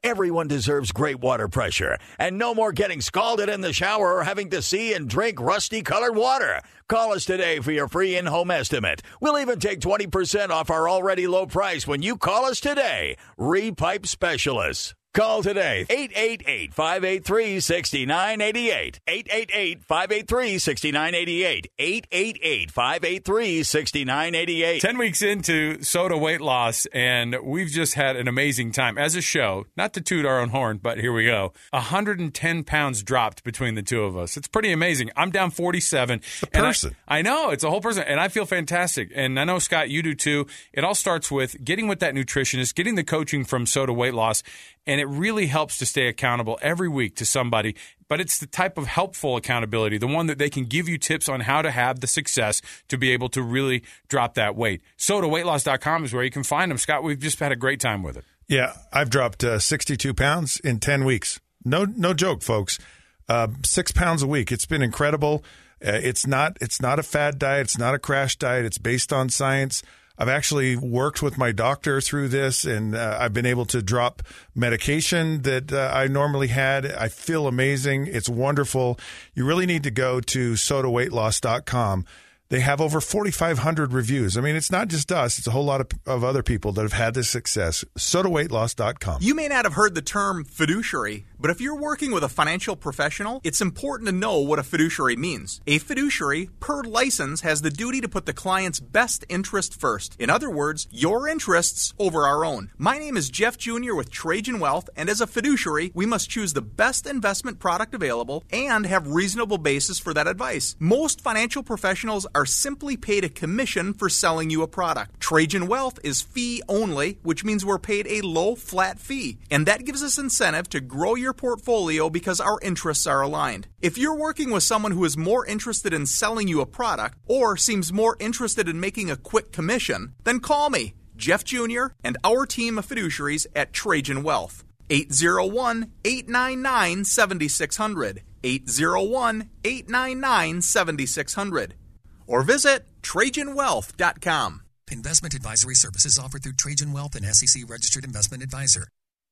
Everyone deserves great water pressure, and no more getting scalded in the shower or having to see and drink rusty-colored water. Call us today for your free in-home estimate. We'll even take twenty percent off our already low price when you call us today. Repipe Specialists. Call today, eight eight eight, five eight three, six nine eight eight, eight eight eight, five eight three, six nine eight eight, eight eight eight, five eight three, six nine eight eight. Ten weeks into Soda Weight Loss, and we've just had an amazing time. As a show, not to toot our own horn, but here we go. one hundred ten pounds dropped between the two of us. It's pretty amazing. I'm down forty-seven. A person. I, I know, it's a whole person, and I feel fantastic. And I know, Scott, you do too. It all starts with getting with that nutritionist, getting the coaching from Soda Weight Loss, and it really helps to stay accountable every week to somebody. But it's the type of helpful accountability, the one that they can give you tips on how to have the success to be able to really drop that weight. soda weight loss dot com is where you can find them. Scott, we've just had a great time with it. Yeah, I've dropped uh, sixty-two pounds in ten weeks. No no joke, folks. Uh, six pounds a week. It's been incredible. Uh, it's not it's not a fad diet. It's not a crash diet. It's based on science. I've actually worked with my doctor through this, and uh, I've been able to drop medication that uh, I normally had. I feel amazing. It's wonderful. You really need to go to soda weight loss dot com. They have over forty-five hundred reviews. I mean, it's not just us. It's a whole lot of, of other people that have had this success. soda weight loss dot com. You may not have heard the term fiduciary, but if you're working with a financial professional, it's important to know what a fiduciary means. A fiduciary, per license, has the duty to put the client's best interest first. In other words, your interests over our own. My name is Jeff Junior with Trajan Wealth, and as a fiduciary, we must choose the best investment product available and have reasonable basis for that advice. Most financial professionals are simply paid a commission for selling you a product. Trajan Wealth is fee only, which means we're paid a low flat fee, and that gives us incentive to grow your portfolio because our interests are aligned. If you're working with someone who is more interested in selling you a product or seems more interested in making a quick commission, then call me, Jeff Junior, and our team of fiduciaries at Trajan Wealth. eight zero one, eight nine nine, seven six zero zero. eight zero one, eight nine nine, seven six zero zero. Or visit Trajan Wealth dot com. Investment advisory services offered through Trajan Wealth and S E C registered investment advisor.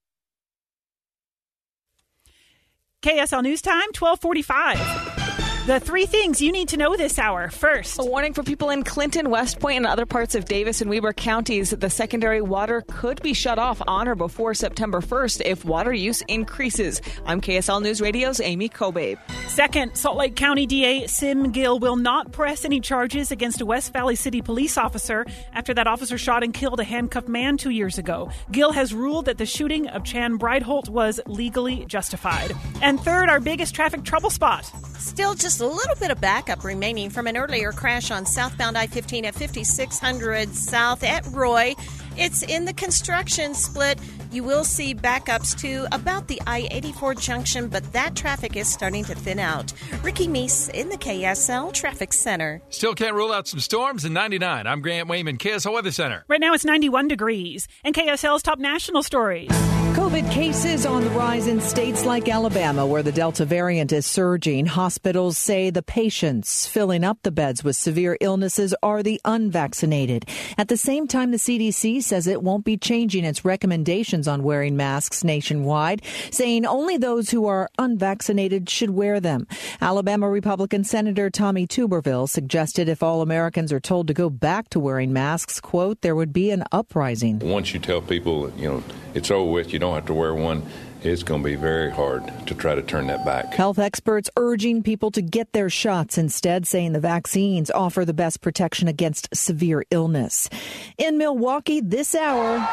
K S L News Time, twelve forty-five. The three things you need to know this hour. First, a warning for people in Clinton, West Point, and other parts of Davis and Weber counties. The secondary water could be shut off on or before September first if water use increases. I'm K S L News Radio's Amy Kobabe. Second, Salt Lake County D A Sim Gill will not press any charges against a West Valley City police officer after that officer shot and killed a handcuffed man two years ago. Gill has ruled that the shooting of Chan Breitholt was legally justified. And third, our biggest traffic trouble spot. Still just a little bit of backup remaining from an earlier crash on southbound I fifteen at fifty-six hundred South at Roy. It's in the construction split. You will see backups to about the I eighty-four junction, but that traffic is starting to thin out. Ricky Meese in the K S L Traffic Center. Still can't rule out some storms in ninety-nine. I'm Grant Wayman, K S L Weather Center. Right now it's ninety-one degrees. And K S L's top national stories. COVID cases on the rise in states like Alabama, where the Delta variant is surging. Hospitals say the patients filling up the beds with severe illnesses are the unvaccinated. At the same time, the C D C says it won't be changing its recommendations on wearing masks nationwide, saying only those who are unvaccinated should wear them. Alabama Republican Senator Tommy Tuberville suggested if all Americans are told to go back to wearing masks, quote, there would be an uprising. Once you tell people, you know, it's over with, you don't have to wear one, it's going to be very hard to try to turn that back. Health experts urging people to get their shots instead, saying the vaccines offer the best protection against severe illness. In Milwaukee this hour,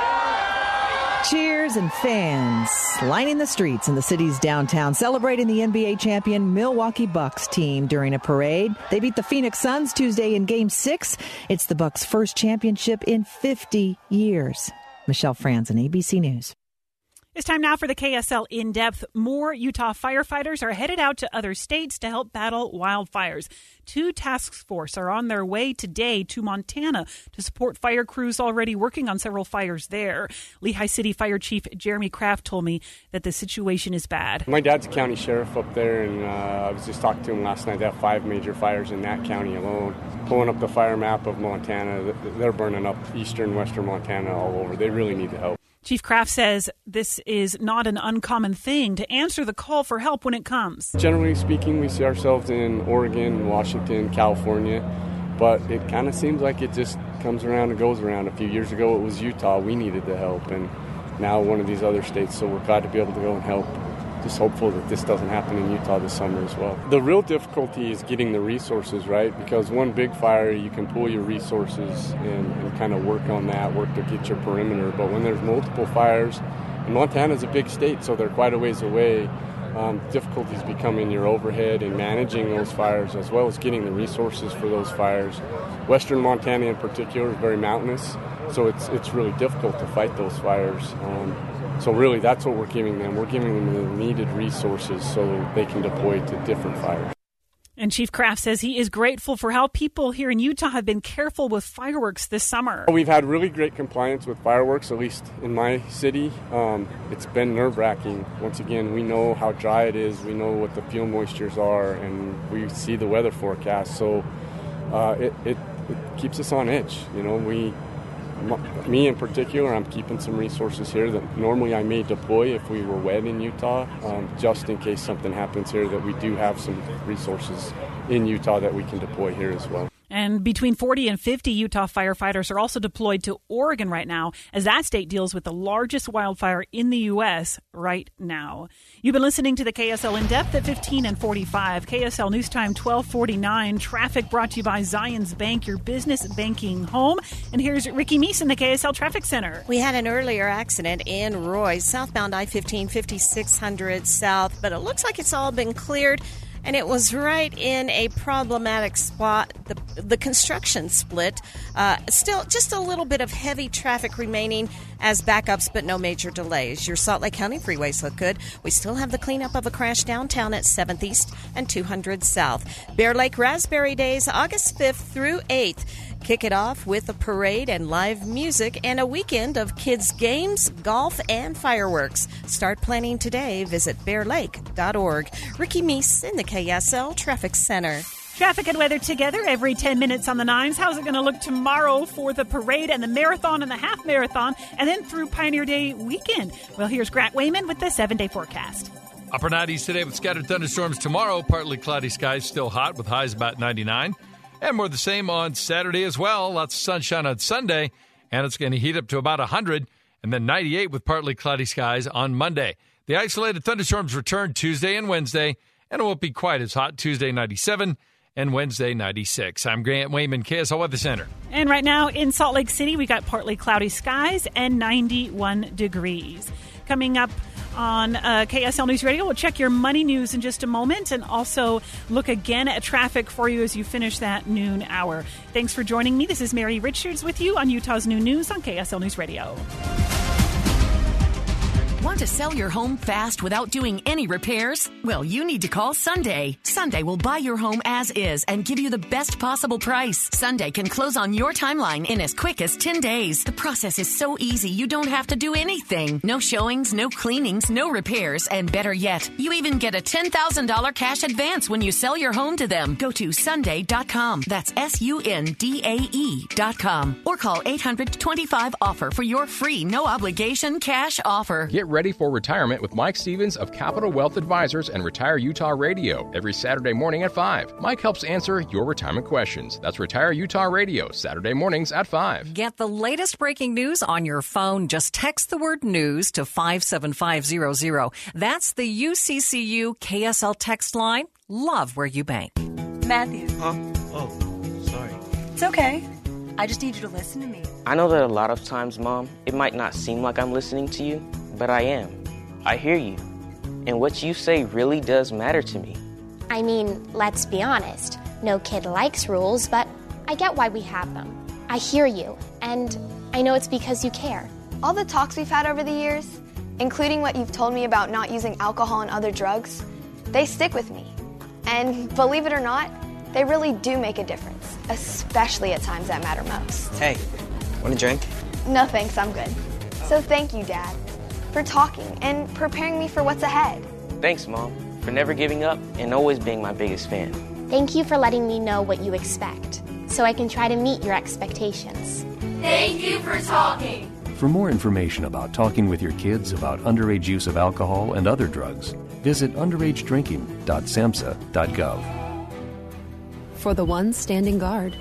cheers and fans lining the streets in the city's downtown, celebrating the N B A champion Milwaukee Bucks team during a parade. They beat the Phoenix Suns Tuesday in Game six. It's the Bucks' first championship in fifty years. Michelle Franzen, A B C News. It's time now for the K S L In-Depth. More Utah firefighters are headed out to other states to help battle wildfires. Two task forces are on their way today to Montana to support fire crews already working on several fires there. Lehigh City Fire Chief Jeremy Kraft told me that the situation is bad. My dad's a county sheriff up there, and uh, I was just talking to him last night. They have five major fires in that county alone. Pulling up the fire map of Montana, they're burning up eastern, western Montana all over. They really need the help. Chief Kraft says this is not an uncommon thing to answer the call for help when it comes. Generally speaking, we see ourselves in Oregon, Washington, California, but it kind of seems like it just comes around and goes around. A few years ago, it was Utah. We needed the help, and now one of these other states, so we're glad to be able to go and help. Just hopeful that this doesn't happen in Utah this summer as well. The real difficulty is getting the resources, right? Because one big fire, you can pull your resources and, and kind of work on that, work to get your perimeter. But when there's multiple fires, and Montana's a big state, so they're quite a ways away, um, difficulties become in your overhead and managing those fires, as well as getting the resources for those fires. Western Montana in particular is very mountainous, so it's it's really difficult to fight those fires. Um, So really, that's what we're giving them. We're giving them the needed resources so they can deploy to different fires. And Chief Kraft says he is grateful for how people here in Utah have been careful with fireworks this summer. We've had really great compliance with fireworks, at least in my city. Um, it's been nerve-wracking. Once again, we know how dry it is. We know what the fuel moistures are, and we see the weather forecast. So uh, it, it, it keeps us on edge. You know, we... Me in particular, I'm keeping some resources here that normally I may deploy if we were wet in Utah, um, just in case something happens here, that we do have some resources in Utah that we can deploy here as well. And between forty and fifty Utah firefighters are also deployed to Oregon right now, as that state deals with the largest wildfire in the U S right now. You've been listening to the K S L In-Depth at fifteen and forty-five. K S L News Time twelve forty-nine. Traffic brought to you by Zions Bank, your business banking home. And here's Ricky Meese in the K S L Traffic Center. We had an earlier accident in Roy, southbound I fifteen, fifty-six hundred south, but it looks like it's all been cleared. And it was right in a problematic spot, the the construction split. Uh, still, just a little bit of heavy traffic remaining as backups, but no major delays. Your Salt Lake County freeways look good. We still have the cleanup of a crash downtown at seventh East and two hundred South. Bear Lake Raspberry Days, August fifth through eighth. Kick it off with a parade and live music and a weekend of kids' games, golf, and fireworks. Start planning today. Visit bear lake dot org. Ricky Meese in the K S L Traffic Center. Traffic and weather together every ten minutes on the nines. How's it going to look tomorrow for the parade and the marathon and the half marathon, and then through Pioneer Day weekend? Well, here's Grant Wayman with the seven-day forecast. Upper nineties today with scattered thunderstorms tomorrow. Partly cloudy skies, still hot with highs about ninety-nine. And more the same on Saturday as well. Lots of sunshine on Sunday, and it's going to heat up to about one hundred, and then ninety-eight with partly cloudy skies on Monday. The isolated thunderstorms return Tuesday and Wednesday, and it won't be quite as hot Tuesday, ninety-seven, and Wednesday, ninety-six. I'm Grant Wayman, K S L Weather Center. And right now in Salt Lake City, we got partly cloudy skies and ninety-one degrees. Coming up on uh, K S L News Radio, we'll check your money news in just a moment and also look again at traffic for you as you finish that noon hour. Thanks for joining me. This is Mary Richards with you on Utah's New News on K S L News Radio. Want to sell your home fast without doing any repairs? Well, you need to call Sunday. Sunday will buy your home as is and give you the best possible price. Sunday can close on your timeline in as quick as ten days. The process is so easy, you don't have to do anything. No showings, no cleanings, no repairs, and better yet, you even get a ten thousand dollars cash advance when you sell your home to them. Go to sunday dot com. That's S U N D A E dot com. Or call eight hundred twenty-five offer for your free, no obligation cash offer. Get ready for retirement with Mike Stevens of Capital Wealth Advisors and Retire Utah Radio every Saturday morning at five. Mike helps answer your retirement questions. That's Retire Utah Radio, Saturday mornings at five. Get the latest breaking news on your phone. Just text the word news to five seven five zero zero. That's the U C C U K S L text line. Love where you bank. Matthew. Huh? Oh, sorry. It's okay. I just need you to listen to me. I know that a lot of times, Mom, it might not seem like I'm listening to you, but I am. I hear you. And what you say really does matter to me. I mean, let's be honest. No kid likes rules, but I get why we have them. I hear you, and I know it's because you care. All the talks we've had over the years, including what you've told me about not using alcohol and other drugs, they stick with me. And believe it or not, they really do make a difference, especially at times that matter most. Hey, want a drink? No thanks, I'm good. So thank you, Dad, for talking and preparing me for what's ahead. Thanks, Mom, for never giving up and always being my biggest fan. Thank you for letting me know what you expect, so I can try to meet your expectations. Thank you for talking. For more information about talking with your kids about underage use of alcohol and other drugs, visit underage drinking dot samhsa dot gov. For the ones standing guard.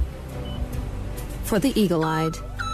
For the eagle-eyed.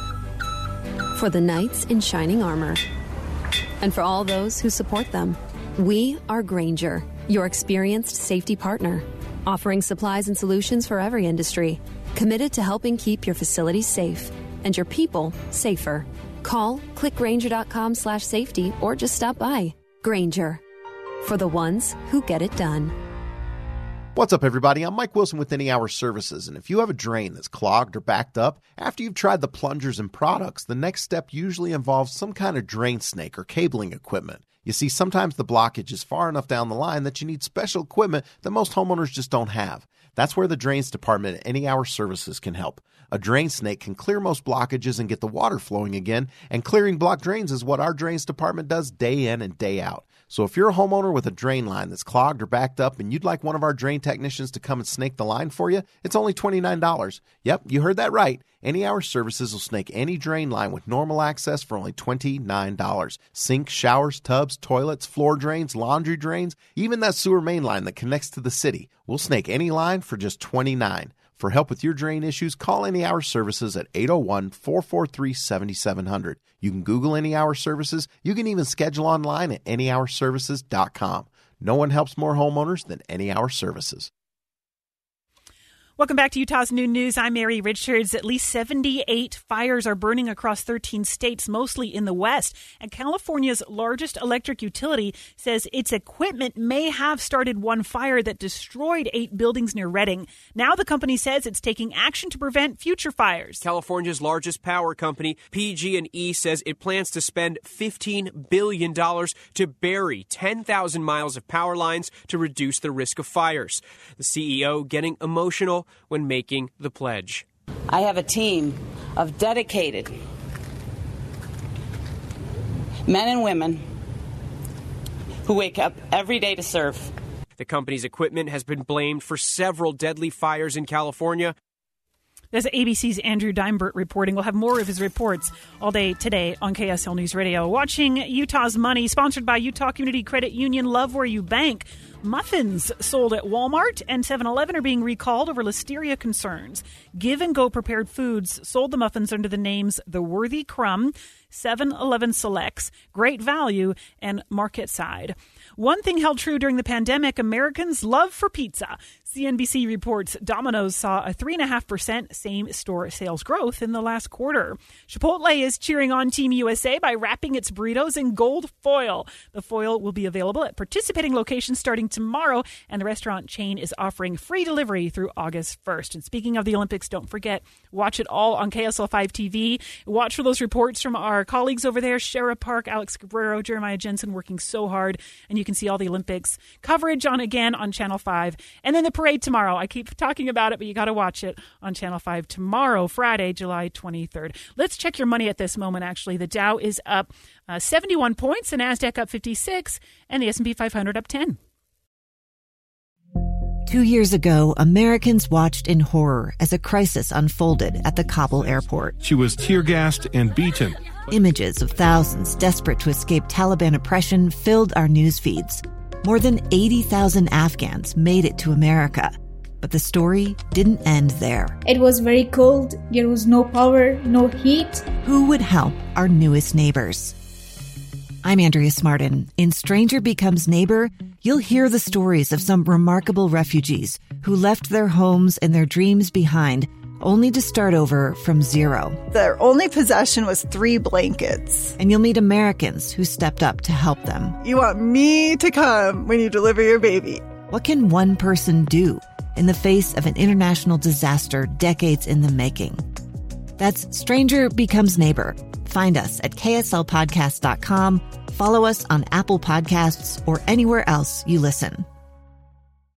For the knights in shining armor. And for all those who support them. We are Grainger, your experienced safety partner, offering supplies and solutions for every industry, committed to helping keep your facilities safe and your people safer. Call click grainger.com slash safety or just stop by. Grainger, for the ones who get it done. What's up, everybody? I'm Mike Wilson with Any Hour Services, and if you have a drain that's clogged or backed up, after you've tried the plungers and products, the next step usually involves some kind of drain snake or cabling equipment. You see, sometimes the blockage is far enough down the line that you need special equipment that most homeowners just don't have. That's where the Drains Department at Any Hour Services can help. A drain snake can clear most blockages and get the water flowing again, and clearing blocked drains is what our Drains Department does day in and day out. So if you're a homeowner with a drain line that's clogged or backed up and you'd like one of our drain technicians to come and snake the line for you, it's only twenty-nine dollars. Yep, you heard that right. Any Hour Services will snake any drain line with normal access for only twenty-nine dollars. Sinks, showers, tubs, toilets, floor drains, laundry drains, even that sewer main line that connects to the city. We'll snake any line for just twenty-nine dollars. For help with your drain issues, call Any Hour Services at eight oh one, four four three, seven seven zero zero. You can Google Any Hour Services. You can even schedule online at any hour services dot com. No one helps more homeowners than Any Hour Services. Welcome back to Utah's Noon News. I'm Mary Richards. At least seventy-eight fires are burning across thirteen states, mostly in the West. And California's largest electric utility says its equipment may have started one fire that destroyed eight buildings near Redding. Now the company says it's taking action to prevent future fires. California's largest power company, P G and E, says it plans to spend fifteen billion dollars to bury ten thousand miles of power lines to reduce the risk of fires. The C E O getting emotional when making the pledge. I have a team of dedicated men and women who wake up every day to serve. The company's equipment has been blamed for several deadly fires in California. There's A B C's Andrew Dimebert reporting. We'll have more of his reports all day today on K S L News Radio. Watching Utah's Money, sponsored by Utah Community Credit Union. Love where you bank. Muffins sold at Walmart and seven eleven are being recalled over listeria concerns. Give and Go Prepared Foods sold the muffins under the names The Worthy Crumb, seven eleven Selects, Great Value, and Market Side. One thing held true during the pandemic, Americans' love for pizza. C N B C reports Domino's saw a three point five percent same-store sales growth in the last quarter. Chipotle is cheering on Team U S A by wrapping its burritos in gold foil. The foil will be available at participating locations starting tomorrow, and the restaurant chain is offering free delivery through August first. And speaking of the Olympics, don't forget, watch it all on K S L five T V. Watch for those reports from our colleagues over there, Shara Park, Alex Guerrero, Jeremiah Jensen, working so hard, and you can see all the Olympics coverage on again on Channel five. And then the parade tomorrow. I keep talking about it, but you got to watch it on Channel five tomorrow, Friday, July twenty-third. Let's check your money at this moment, actually. The Dow is up uh, seventy-one points, the NASDAQ up fifty-six, and the S and P five hundred up ten. Two years ago, Americans watched in horror as a crisis unfolded at the Kabul airport. She was tear-gassed and beaten. Images of thousands desperate to escape Taliban oppression filled our news feeds. More than eighty thousand Afghans made it to America. But the story didn't end there. It was very cold. There was no power, no heat. Who would help our newest neighbors? I'm Andrea Smartin. In Stranger Becomes Neighbor, you'll hear the stories of some remarkable refugees who left their homes and their dreams behind, only to start over from zero. Their only possession was three blankets. And you'll meet Americans who stepped up to help them. You want me to come when you deliver your baby. What can one person do in the face of an international disaster decades in the making? That's Stranger Becomes Neighbor. Find us at K S L podcast dot com. Follow us on Apple Podcasts or anywhere else you listen.